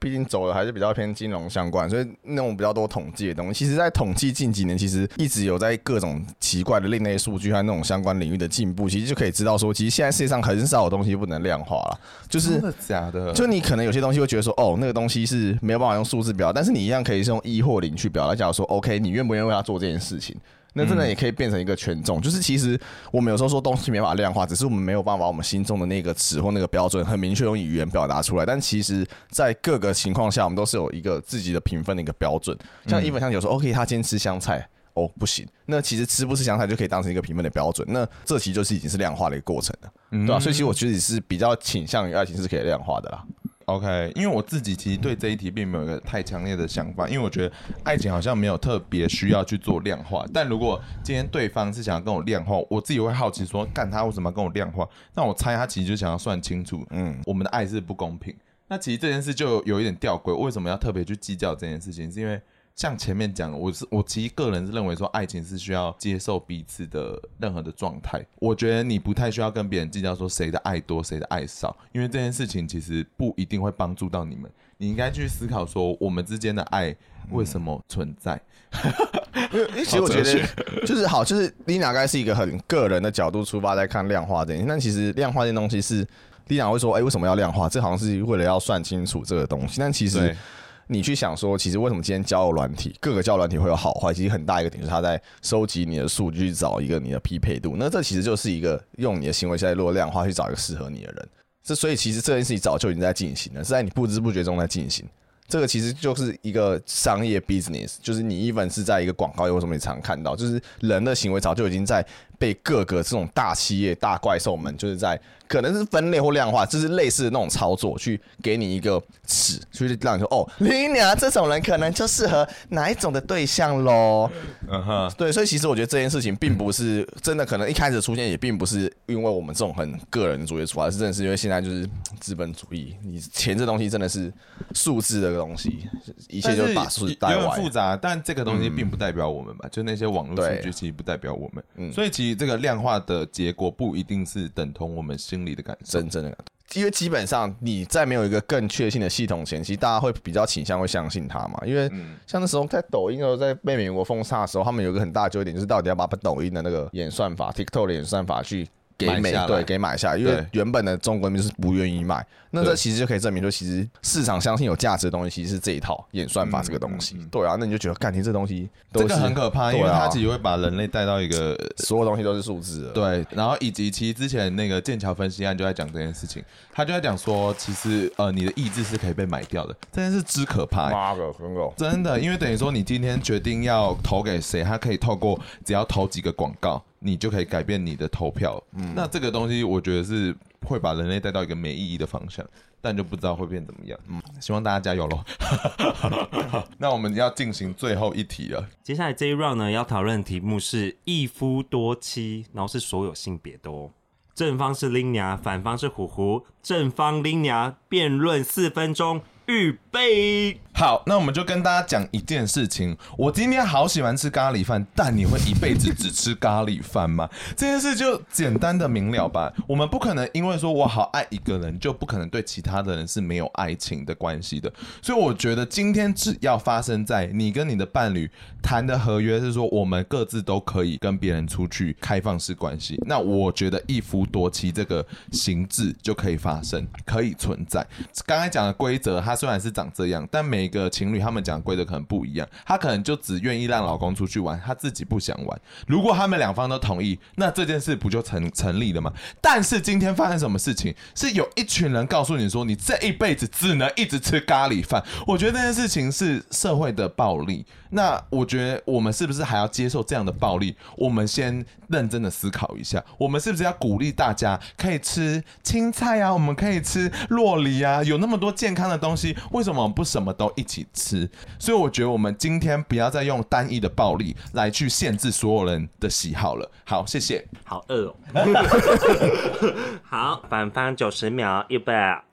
毕竟走的还是比较偏金融相关，所以那种比较多统计的东西。其实，在统计近几年，其实一直有在各种奇怪的另类数据和那种相关领域的进步，其实就可以知道说，其实现在世界上很少有东西不能量化了。就是
真的假的？
就你可能有些东西会觉得说，哦，那个东西是没有办法用数字表，但是你一样可以是用一或零去表达。假如说 ，OK， 你愿不愿意为他做这件事情？那真的也可以变成一个权重，嗯、就是其实我们有时候说东西没法量化，只是我们没有办法把我们心中的那个尺或那个标准很明确用语言表达出来。但其实，在各个情况下，我们都是有一个自己的评分的一个标准。像一本上有说 ，OK， 他今天吃香菜，哦不行，那其实吃不吃香菜就可以当成一个评分的标准。那这其实就是已经是量化的一个过程了，嗯、对吧、啊？所以其实我觉得是比较倾向于爱情是可以量化的啦。
OK， 因为我自己其实对这一题并没有一个太强烈的想法，因为我觉得爱情好像没有特别需要去做量化。但如果今天对方是想要跟我量化，我自己会好奇说，干他为什么要跟我量化？那我猜他其实就想要算清楚，嗯，我们的爱是不公平。那其实这件事就有一点吊诡，为什么要特别去计较这件事情？是因为像前面讲，我是我其实个人是认为说，爱情是需要接受彼此的任何的状态。我觉得你不太需要跟别人计较说谁的爱多，谁的爱少，因为这件事情其实不一定会帮助到你们。你应该去思考说，我们之间的爱为什么存在？
其实我觉得就是好，就是 Lina 该是一个很个人的角度出发在看量化这件事，但其实量化这件东西是 Lina 会说，哎、欸，为什么要量化？这好像是为了要算清楚这个东西，但其实。你去想说，其实为什么今天交友软体各个交友软体会有好坏？其实很大一个点就是它在收集你的数据，去找一个你的匹配度。那这其实就是一个用你的行为在做量化，去找一个适合你的人。这所以其实这件事情早就已经在进行了，是在你不知不觉中在进行。这个其实就是一个商业 business， 就是你 even 是在一个广告业或什么你常看到，就是人的行为早就已经在被各个这种大企业、大怪兽们，就是在可能是分类或量化，就是类似的那种操作，去给你一个尺，去让你说哦 ，Lina 这种人可能就适合哪一种的对象咯。嗯哼，对，所以其实我觉得这件事情并不是真的，可能一开始出现也并不是因为我们这种很个人主义出来，是真的是因为现在就是资本主义，你钱这东西真的是数字的东西，一切就把数字带歪。
有点复杂，但这个东西并不代表我们吧？嗯、就那些网络数据其实不代表我们，嗯、所以其实这个量化的结果不一定是等同我们心里的感受，
真正的感受。因为基本上你在没有一个更确信的系统前，其实大家会比较倾向会相信它嘛。因为像那时候在抖音的时候，在被美国封杀的时候，他们有一个很大的纠结点，就是到底要把抖音的那个演算法 ，TikTok 的演算法去。给美对给买下来，因为原本的中国人就是不愿意卖，那这其实就可以证明，就其实市场相信有价值的东西，其实是这一套演算法这个东西。嗯嗯嗯、对啊，那你就觉得，干，你这东西都是
这个很可怕，啊、因为它其实会把人类带到一个
所有东西都是数字的。
对，然后以及其实之前那个剑桥分析案就在讲这件事情，他就在讲说，其实呃你的意志是可以被买掉的，这件事之可怕、欸。
妈的，真的，
真的，因为等于说你今天决定要投给谁，他可以透过只要投几个广告。你就可以改变你的投票，嗯、那这个东西我觉得是会把人类带到一个没意义的方向，但就不知道会变怎么样。嗯，希望大家加油咯。那我们要进行最后一题了。
接下来这一 round 呢，要讨论的题目是一夫多妻，然后是所有性别的哦。正方是 Lina， 反方是虎虎。正方 Lina 辩论四分钟。预备
好，那我们就跟大家讲一件事情。我今天好喜欢吃咖喱饭，但你会一辈子只吃咖喱饭吗？这件事就简单的明了吧。我们不可能因为说我好爱一个人，就不可能对其他的人是没有爱情的关系的。所以我觉得今天只要发生在你跟你的伴侣谈的合约是说，我们各自都可以跟别人出去开放式关系，那我觉得一夫多妻这个形制就可以发生，可以存在。刚才讲的规则，它虽然是长这样，但每个情侣他们讲的规则可能不一样，他可能就只愿意让老公出去玩，他自己不想玩。如果他们两方都同意，那这件事不就 成, 成立了吗？但是今天发生什么事情，是有一群人告诉你说，你这一辈子只能一直吃咖喱饭。我觉得这件事情是社会的暴力。那我觉得我们是不是还要接受这样的暴力？我们先认真的思考一下，我们是不是要鼓励大家可以吃青菜啊，我们可以吃酪梨啊，有那么多健康的东西，为什么我们不什么都一起吃？所以我觉得我们今天不要再用单一的暴力来去限制所有人的喜好了。好，谢谢。
好饿哦。好，反方九十秒，预备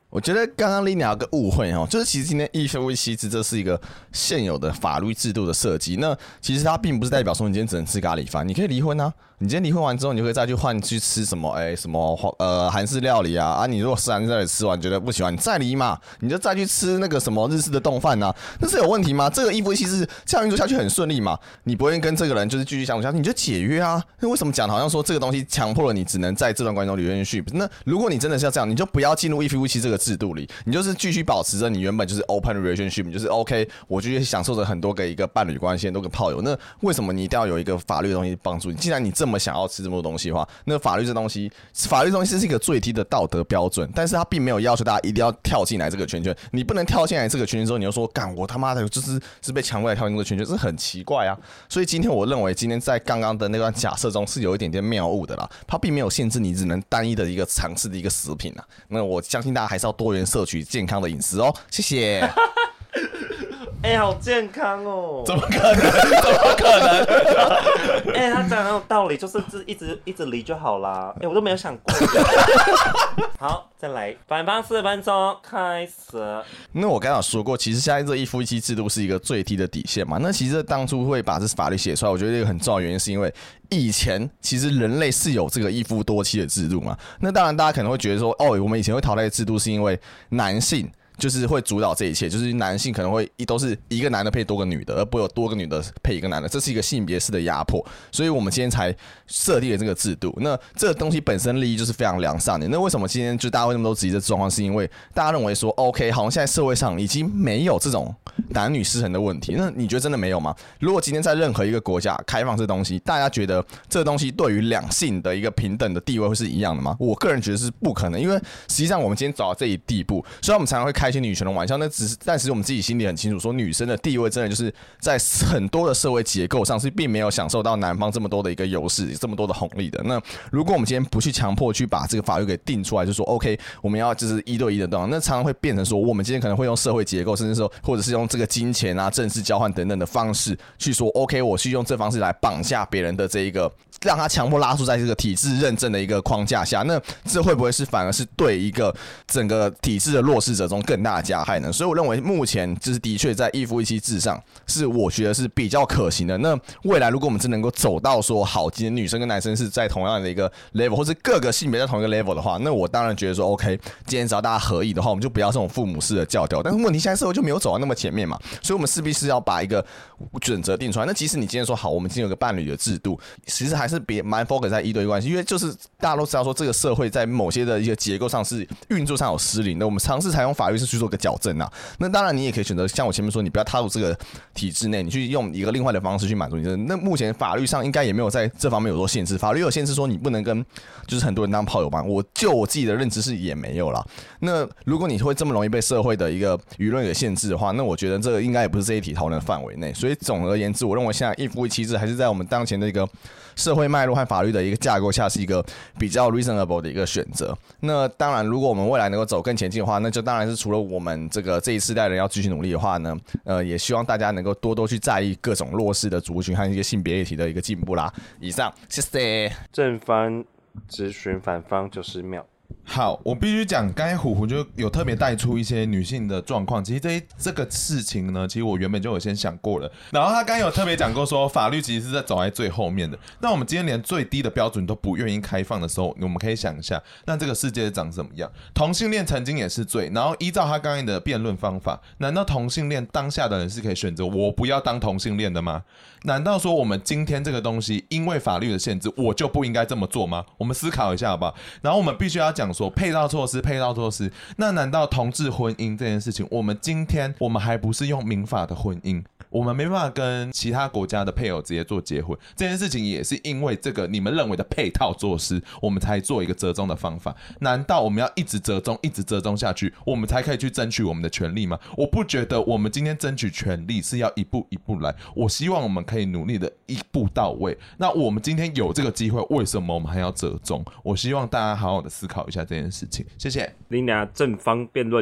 我觉得刚刚 Lina 有个误会哦，就是其实今天一夫一妻制这是一个现有的法律制度的设计，那其实它并不是代表说你今天只能吃咖喱饭，你可以离婚啊。你今天离婚完之后，你就可以再去换去吃什么？哎、欸，什么呃韩式料理啊？啊，你如果吃韩式料理吃完觉得不喜欢，你再离嘛，你就再去吃那个什么日式的冻饭啊，那是有问题吗？这个一夫一妻制这样运作下去很顺利嘛？你不会跟这个人就是继续相处下去，你就解约啊？那为什么讲的好像说这个东西强迫了你只能在这段关系中 relationship？ 那如果你真的是要这样，你就不要进入一夫一妻这个制度里，你就是继续保持着你原本就是 open relationship， 你就是 OK， 我就享受着很多个一个伴侣关系，很多个炮友。那为什么你一定要有一个法律的东西帮助你？既然你这么想要吃这么多东西的话，那法律这东西，法律这东西是一个最低的道德标准，但是它并没有要求大家一定要跳进来这个圈圈。你不能跳进来这个圈圈之后，你又说干我他妈的就是是被强迫来跳进这个圈圈，这很奇怪啊。所以今天我认为，今天在刚刚的那段假设中是有一点点谬误的啦，它并没有限制你只能单一的一个尝试的一个食品啊。那我相信大家还是要多元摄取健康的饮食哦，谢谢。
哎、欸，好健康哦！
怎么可能？怎么可能？
哎、欸，他讲的很有道理，就是一直一直离就好啦。哎、欸，我都没有想过。好，再来，反方四分钟开始。
那我刚刚说过，其实现在这一夫一妻制度是一个最低的底线嘛。那其实当初会把这法律写出来，我觉得一个很重要的原因是因为以前其实人类是有这个一夫多妻的制度嘛。那当然大家可能会觉得说，哦，我们以前会淘汰的制度是因为男性就是会主导这一切，就是男性可能会都是一个男的配多个女的，而不会有多个女的配一个男的，这是一个性别式的压迫，所以我们今天才设立了这个制度。那这个东西本身利益就是非常良善的。那为什么今天就大家会那么多质疑的状况，是因为大家认为说 ，OK， 好像现在社会上已经没有这种男女失衡的问题。那你觉得真的没有吗？如果今天在任何一个国家开放这东西，大家觉得这个东西对于两性的一个平等的地位会是一样的吗？我个人觉得是不可能，因为实际上我们今天走到这一地步，虽然我们常常会开一些女权的玩笑，那只是但是我们自己心里很清楚，说女生的地位真的就是在很多的社会结构上是并没有享受到男方这么多的一个优势，这么多的红利的。那如果我们今天不去强迫去把这个法律给定出来，就说 OK， 我们要就是一对一的动，那常常会变成说，我们今天可能会用社会结构，甚至说或者是用这个金钱啊、正式交换等等的方式去说 OK， 我去用这方式来绑架别人的这一个，让他强迫拉出在这个体制认证的一个框架下，那这会不会是反而是对一个整个体制的弱势者中更大的加害呢？所以我认为目前就是的确在一夫一妻制上是我觉得是比较可行的。那未来如果我们真能够走到说好，今天女生跟男生是在同样的一个 level， 或是各个性别在同一个 level 的话，那我当然觉得说 OK， 今天只要大家合意的话，我们就不要这种父母式的教条。但是问题现在社会就没有走到那么前面嘛，所以我们势必是要把一个准则定出来。那即使你今天说好，我们今天有个伴侣的制度，其实还是别蛮 focus 在一对一关系，因为就是大家都知道说这个社会在某些的一个结构上是运作上有失灵的，我们尝试采用法律是去做个矫正啊。那当然你也可以选择像我前面说，你不要踏入这个体制内，你去用一个另外的方式去满足你的。那目前法律上应该也没有在这方面有做限制，法律有限制说你不能跟就是很多人当炮友吧。我就我自己的认知是也没有啦。那如果你会这么容易被社会的一个舆论给限制的话，那我觉得这个应该也不是这一题讨论的范围内。所以总而言之，我认为现在一夫一妻制还是在我们当前的一个社会脉络和法律的一个架构下是一个比较 reasonable 的一个选择。那当然，如果我们未来能够走更前进的话，那就当然是除了我们这个这一世代人要继续努力的话呢，呃，也希望大家能够多多去在意各种弱势的族群和一些性别议题的一个进步啦。以上，谢谢。
正方质询反方九十秒。
好，我必须讲，刚才虎虎就有特别带出一些女性的状况。其实这这个事情呢，其实我原本就有先想过了。然后他刚才有特别讲过说，法律其实是在走在最后面的。那我们今天连最低的标准都不愿意开放的时候，我们可以想一下，那这个世界长什么样？同性恋曾经也是罪，然后依照他刚才的辩论方法，难道同性恋当下的人是可以选择我不要当同性恋的吗？难道说我们今天这个东西因为法律的限制，我就不应该这么做吗？我们思考一下好不好？然后我们必须要讲说配套措施，配套措施。那难道同志婚姻这件事情，我们今天我们还不是用民法的婚姻？我们没办法跟其他国家的配偶直接做结婚，这件事情也是因为这个你们认为的配套措施，我们才做一个折中的方法。难道我们要一直折中，一直折中下去，我们才可以去争取我们的权利吗？我不觉得我们今天争取权利是要一步一步来，我希望我们可以努力的一步到位。那我们今天有这个机会，为什么我们还要折中？我希望大家好好的思考一下这件事情。谢谢。
Lina 正方辩论。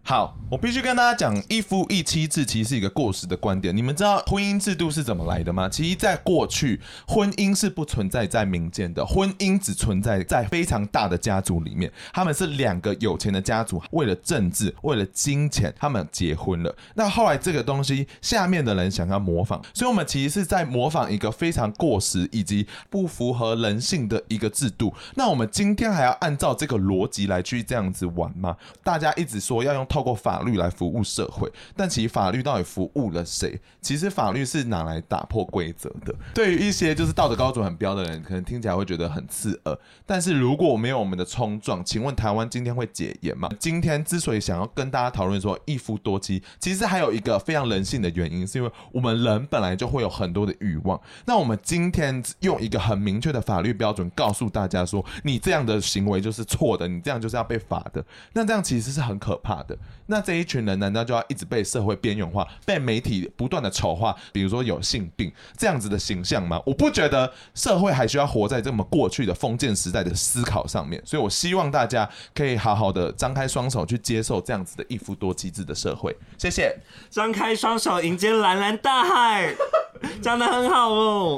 好，我必须跟大家讲，一夫一妻制其实是一个过时的观点。你们知道婚姻制度是怎么来的吗？其实在过去，婚姻是不存在在民间的，婚姻只存在在非常大的家族里面。他们是两个有钱的家族，为了政治，为了金钱，他们结婚了。那后来这个东西，下面的人想要模仿，所以我们其实是在模仿一个非常过时以及不符合人性的一个制度。那我们今天还要按照这个逻辑来去这样子玩吗？大家一直说要用透过法律来服务社会，但其实法律到底服务了谁？其实法律是拿来打破规则的。对于一些就是道德高准很标的人，可能听起来会觉得很刺耳，但是如果没有我们的冲撞，请问台湾今天会解严吗？今天之所以想要跟大家讨论说一夫多妻，其实还有一个非常人性的原因，是因为我们人本来就会有很多的欲望。那我们今天用一个很明确的法律标准告诉大家说，你这样的行为就是错的，你这样就是要被罚的，那这样其实是很可怕的。那这一群人难道就要一直被社会边缘化，被媒体不断的丑化，比如说有性病这样子的形象吗？我不觉得社会还需要活在这么过去的封建时代的思考上面，所以我希望大家可以好好的张开双手去接受这样子的一夫多妻制的社会。谢谢。
张开双手迎接蓝蓝大海，讲得很好哦。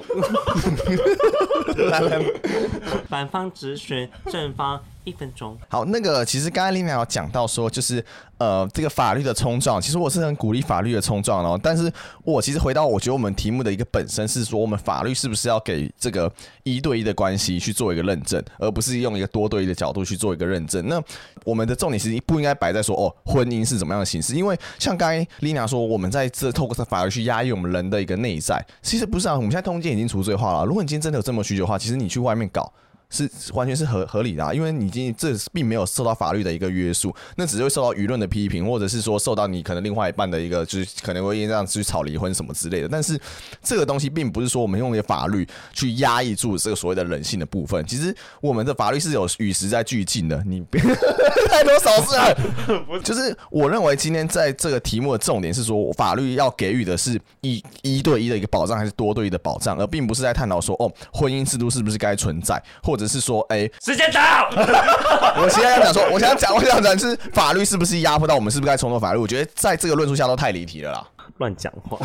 反方直选，正方一分钟。
好，那个其实刚才丽娜有讲到说，就是呃这个法律的冲撞，其实我是很鼓励法律的冲撞哦。但是我其实回到我觉得我们题目的一个本身是说，我们法律是不是要给这个一对一的关系去做一个认证，而不是用一个多对一的角度去做一个认证。那我们的重点其实不应该摆在说哦婚姻是怎么样的形式，因为像刚才丽娜说，我们在这透过法律去压抑我们人的一个内在，其实不是啊。我们现在通奸已经除罪化了，如果你今天真的有这么需求的话，其实你去外面搞。是完全是 合, 合理的、啊，因为你今天这并没有受到法律的一个约束，那只是会受到舆论的批评，或者是说受到你可能另外一半的一个就是可能会因为这样去吵离婚什么之类的。但是这个东西并不是说我们用一个法律去压抑住这个所谓的人性的部分，其实我们的法律是有与时在俱进的。你太多少事了，就是我认为今天在这个题目的重点是说，法律要给予的是一一对一的一个保障，还是多对一的保障，而并不是在探讨说哦婚姻制度是不是该存在，或者是说，哎、欸，
时间到。
我现在要讲说，我现在讲，我想讲是法律是不是压迫到我们，是不是该重做法律？我觉得在这个论述下都太离题了啦。
乱讲话，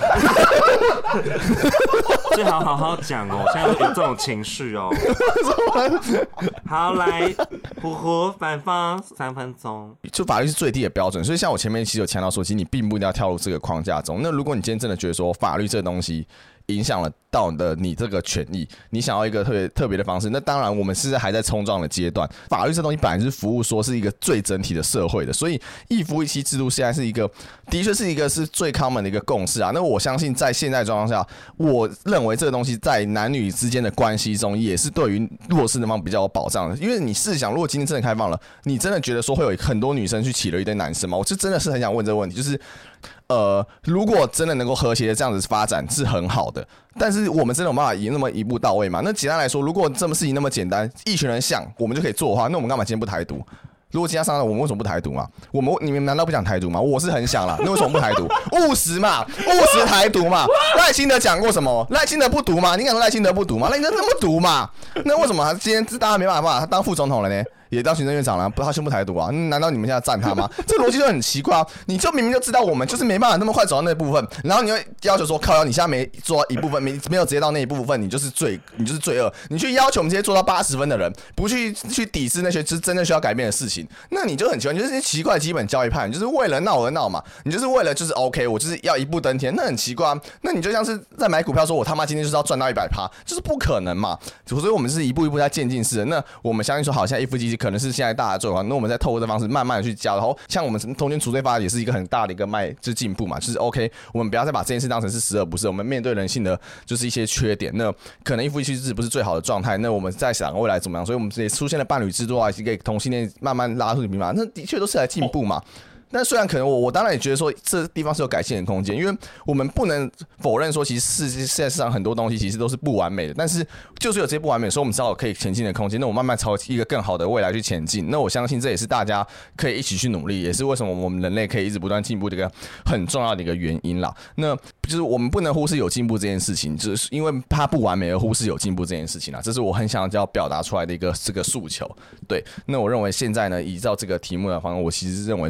最好好好讲哦。现在有这种情绪哦。好，来，虎虎反方三分钟。
就法律是最低的标准，所以像我前面其实有强调说，其实你并不一定要跳入这个框架中。那如果你今天真的觉得说法律这个东西影响了到的你这个权益，你想要一个特别特别的方式，那当然我们是在还在冲撞的阶段。法律这东西本来就是服务说是一个最整体的社会的，所以一夫一妻制度现在是一个的确是一个是最 common 的一个共识啊。那我相信在现在状况下，我认为这个东西在男女之间的关系中也是对于弱势那方比较有保障的。因为你试想，如果今天真的开放了，你真的觉得说会有很多女生去起了一堆男生吗？我就真的是很想问这个问题，就是。呃，如果真的能够和谐的这样子发展是很好的，但是我们真的有办法以那么一步到位吗？那简单来说，如果这么事情那么简单，一群人想我们就可以做的话，那我们干嘛今天不台独？如果今天上来，我们为什么不台独嘛？我们你们难道不讲台独吗？我是很想啦，那为什么不台独？务实嘛，务实台独嘛。赖清德讲过什么？赖清德不独吗？你敢说赖清德不独吗？赖清德那么独嘛？那为什么今天大家没办法他当副总统了呢？也当行政院长了，不他宣布台独啊？难道你们现在赞他吗？这逻辑就很奇怪啊！你就明明就知道我们就是没办法那么快走到那部分，然后你会要求说靠腰，你现在没做到一部分，没没有直接到那一部分，你就是罪，你就是罪恶。你去要求我们这些做到八十分的人，不去去抵制那些就是真正需要改变的事情，那你就很奇怪，你就是奇怪的基本教义派，你就是为了闹而闹嘛，你就是为了就是 OK， 我就是要一步登天，那很奇怪啊。那你就像是在买股票，说我他妈今天就是要赚到一百趴，就是不可能嘛。所以我们是一步一步在渐进式的。那我们相信说，好，现在一夫一妻可能是现在大家。那我们再透过这方式慢慢的去教，然后像我们通奸除罪法也是一个很大的一个迈就是进步嘛，就是 OK， 我们不要再把这件事当成是十恶不赦，我们面对人性的就是一些缺点，那可能一夫一妻制不是最好的状态，那我们在想未来怎么样，所以我们也出现了伴侣制度啊，以及给同性恋慢慢拉出平嘛，那的确都是来进步嘛。但虽然可能我我当然也觉得说这地方是有改进的空间，因为我们不能否认说其实世界上很多东西其实都是不完美的，但是就是有这些不完美，所以我们知道可以前进的空间。那我慢慢朝一个更好的未来去前进。那我相信这也是大家可以一起去努力，也是为什么我们人类可以一直不断进步的一个很重要的一个原因啦。那就是我们不能忽视有进步这件事情，就是因为它不完美而忽视有进步这件事情啦。这是我很想要表达出来的一个这个诉求。对，那我认为现在呢，依照这个题目的方式，我其实认为说。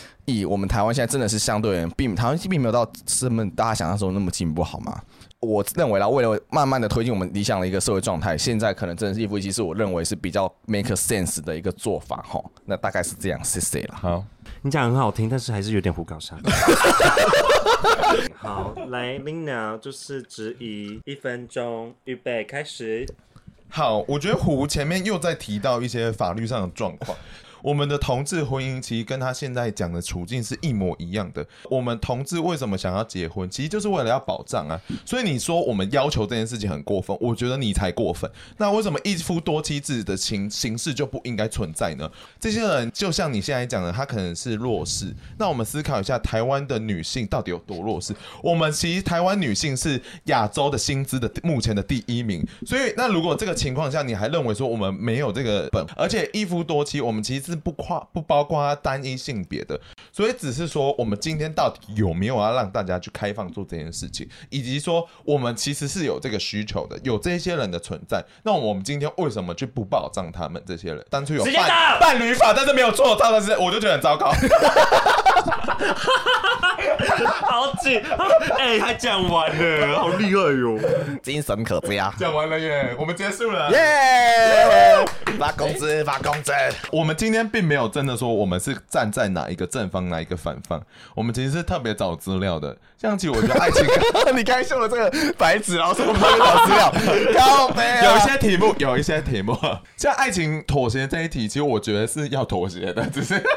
以我们台湾现在真的是相对人，并台湾并没有到这么大家想象中那么进步，好吗？我认为啦，为了慢慢的推进我们理想的一个社会状态，现在可能真的是一夫一妻是我认为是比较 make sense 的一个做法哈。那大概是这样，谢谢啦。
好，
你讲很好听，但是还是有点胡搞瞎搞。好，来 Lina 就是只以一分钟，预备开始。
好，我觉得胡前面又在提到一些法律上的状况。我们的同志婚姻其实跟他现在讲的处境是一模一样的。我们同志为什么想要结婚，其实就是为了要保障啊。所以你说我们要求这件事情很过分，我觉得你才过分。那为什么一夫多妻制的形形式就不应该存在呢？这些人就像你现在讲的，他可能是弱势。那我们思考一下，台湾的女性到底有多弱势？我们其实台湾女性是亚洲的薪资的目前的第一名。所以那如果这个情况下，你还认为说我们没有这个本，而且一夫多妻，我们其实是不跨不包括单一性别的，所以只是说我们今天到底有没有要让大家去开放做这件事情，以及说我们其实是有这个需求的，有这些人的存在，那我们今天为什么去不保障他们这些人？当初有伴伴侣法，但是没有做到的是，我就觉得很糟糕。
好紧，哎、欸，还讲完了，好厉害哟、哦，
精神可嘉。
讲完了耶，我们结束了，
耶、yeah! 发工资，发工资。
我们今天并没有真的说我们是站在哪一个正方，哪一个反方，我们其实是特别找资料的。像其实我觉得爱情，
你刚才秀了这个白纸，然后说我们特别找资料，靠北啊！
有一些题目，有一些题目，像爱情妥协这一题，其实我觉得是要妥协的，只是。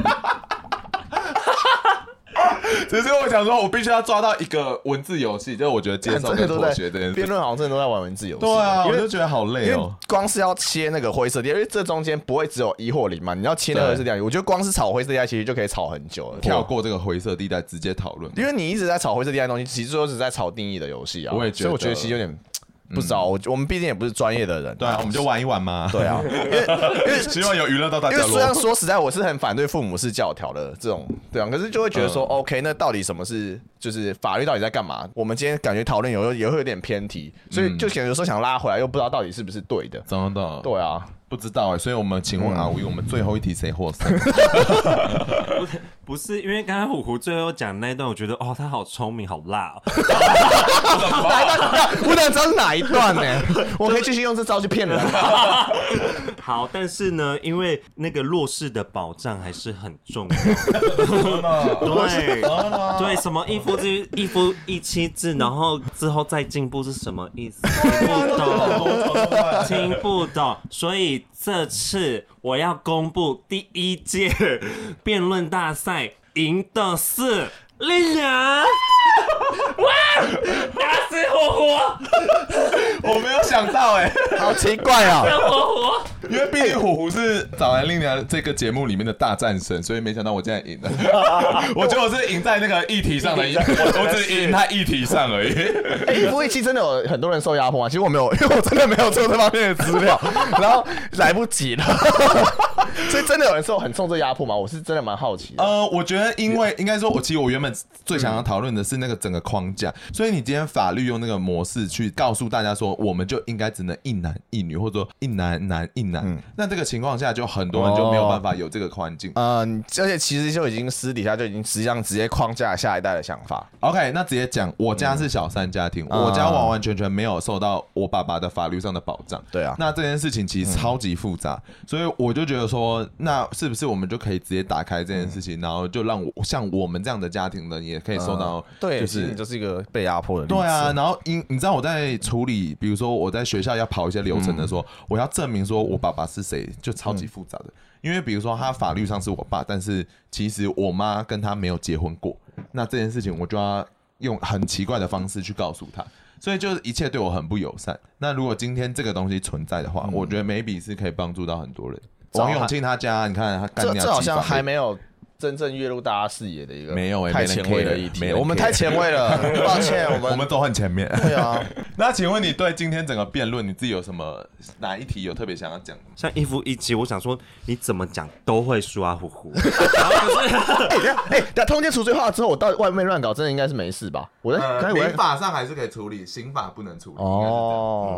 只是我想说，我必须要抓到一个文字游戏，就是我觉得接受跟妥协这件事。
辩论好像真的都在玩文字游戏。
对啊，我就觉得好累哦。
光是要切那个灰色地带，因为这中间不会只有一或零嘛，你要切那个灰色地带，我觉得光是炒灰色地带其实就可以炒很久了。
跳过这个灰色地带直接讨论，
因为你一直在炒灰色地带的东西，其实都是在炒定义的游戏啊。
我也觉得，
所以我觉得其实有点。不知道，我我们毕竟也不是专业的人，
对啊，我们就玩一玩嘛。
对啊，因为因为
希望有娱乐到大家。
因为虽然说实在，我是很反对父母式教条的这种，对啊，可是就会觉得说、嗯、，OK， 那到底什么是就是法律到底在干嘛？我们今天感觉讨论有也会有点偏题，所以就想有时候想拉回来，又不知道到底是不是对的。
真的，
对啊。
不知道哎、欸，所以我们请问阿威，我们最后一题谁获胜？
不是，因为刚刚虎虎最后讲那一段，我觉得哦，他好聪明，好辣哦。
哪一段？我想知道是哪一段呢、欸？我可以继续用这招去骗人。
好，但是呢，因为那个弱势的保障还是很重要。对对，什么一夫制、一夫一妻制，然后之后再进步是什么意思？听不懂，听不懂，所以。这次我要公布第一届辩论大赛赢的是丽雅，哇！打死虎虎！
我没有想到哎、
欸，好奇怪啊、
喔！虎虎，
因为毕竟虎虎是找来丽雅这个节目里面的大战神，所以没想到我竟然赢了。我觉得我是赢在那个议题上的，我只赢在议题上而已。
哎、欸，一夫一妻真的有很多人受压迫吗？其实我没有，因为我真的没有做这方面的资料，然后来不及了。所以真的有人受很受这压迫吗？我是真的蛮好奇的。
呃，我觉得因为应该说，我其实我原本最想要讨论的是那个整个框架，所以你今天法律用那个模式去告诉大家说，我们就应该只能一男一女，或者说一男男一男。嗯、那这个情况下，就很多人就没有办法有这个环境。
嗯、呃，而且其实就已经私底下就已经实际上直接框架下一代的想法。
OK， 那直接讲，我家是小三家庭，嗯、我家完完全全没有受到我爸爸的法律上的保障。
对啊，
那这件事情其实超级复杂，嗯、所以我就觉得说，那是不是我们就可以直接打开这件事情，嗯、然后就让我像我们这样的家庭人也可以受到，
对，
就是
你就是一个被压迫的例子。
对啊，然后因你知道我在处理，比如说我在学校要跑一些流程的时候，嗯、我要证明说我爸爸是谁，就超级复杂的。嗯、因为比如说他法律上是我爸，但是其实我妈跟他没有结婚过，那这件事情我就要用很奇怪的方式去告诉他。所以就是一切对我很不友善。那如果今天这个东西存在的话，嗯、我觉得 maybe 是可以帮助到很多人。王永庆他家，你看他干掉，
这好像还没有真正跃入大家视野的一个，
没有、欸、
太前卫的议题，我们太前卫了，抱歉，我们
我们都很前面。
对啊，
那请问你对今天整个辩论，你自己有什么哪一题有特别想要讲的？
像一夫一妻，我想说你怎么讲都会输啊，呼呼。然后可是，
哎哎，等通奸除罪化之后，我到外面乱搞，真的应该是没事吧？我在，
呃、民法上还是可以处理，刑法不能处理。
哦。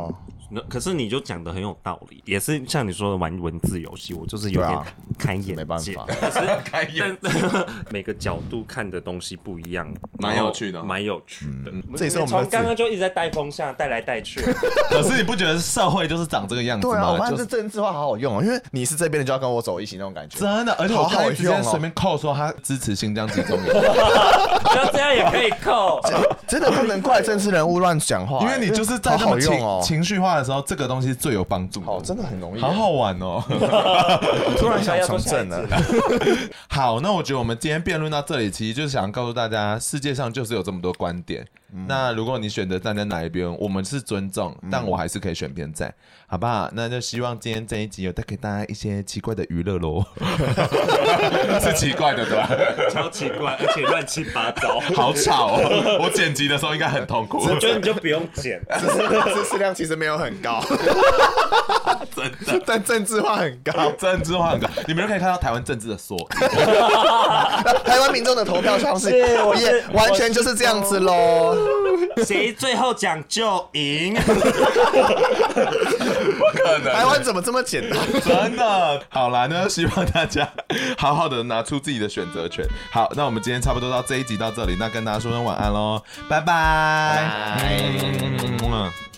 可是你就讲的很有道理，也是像你说的玩文字游戏，我就是有点开眼界，
没办法，
可是
开眼界，
每个角度看的东西不一样，
蛮有趣的，
蛮有趣的。嗯、
这也是我们
从刚刚就一直在带风向，带来带去。
可是你不觉得社会就是长这个样子吗？
对啊，我发现
就
这政治化好好用哦，因为你是这边的就要跟我走一起那种感觉，
真的，而且我刚才直接随便扣说他支持新疆集中营，
那这样也可以扣，
真的不能怪政治人物乱讲话，
因为你就是在这么情、
哦、
情绪化的时候，这个东西最有帮助。
好，真的很容易，
好好玩哦！
突然想从政了。
好，那我觉得我们今天辩论到这里，其实就是想告诉大家，世界上就是有这么多观点。嗯、那如果你选择站在哪一边，我们是尊重，嗯、但我还是可以选边站，好不好？那就希望今天这一集有带给大家一些奇怪的娱乐咯。是奇怪的对吧？
超奇怪，而且乱七八糟，
好吵哦！我剪辑的时候应该很痛苦。
我觉得你就不用剪，
知识量其实没有很高，
真的，
但政治化很高，
政治化很高。你们可以看到台湾政治的缩影，
台湾民众的投票方式也完全就是这样子喽。
谁最后讲就赢？
不可能！
台湾怎么这么简单？
真的。好啦，那就希望大家好好的拿出自己的选择权。好，那我们今天差不多到这一集到这里，那跟大家说声晚安喽，拜拜。
拜。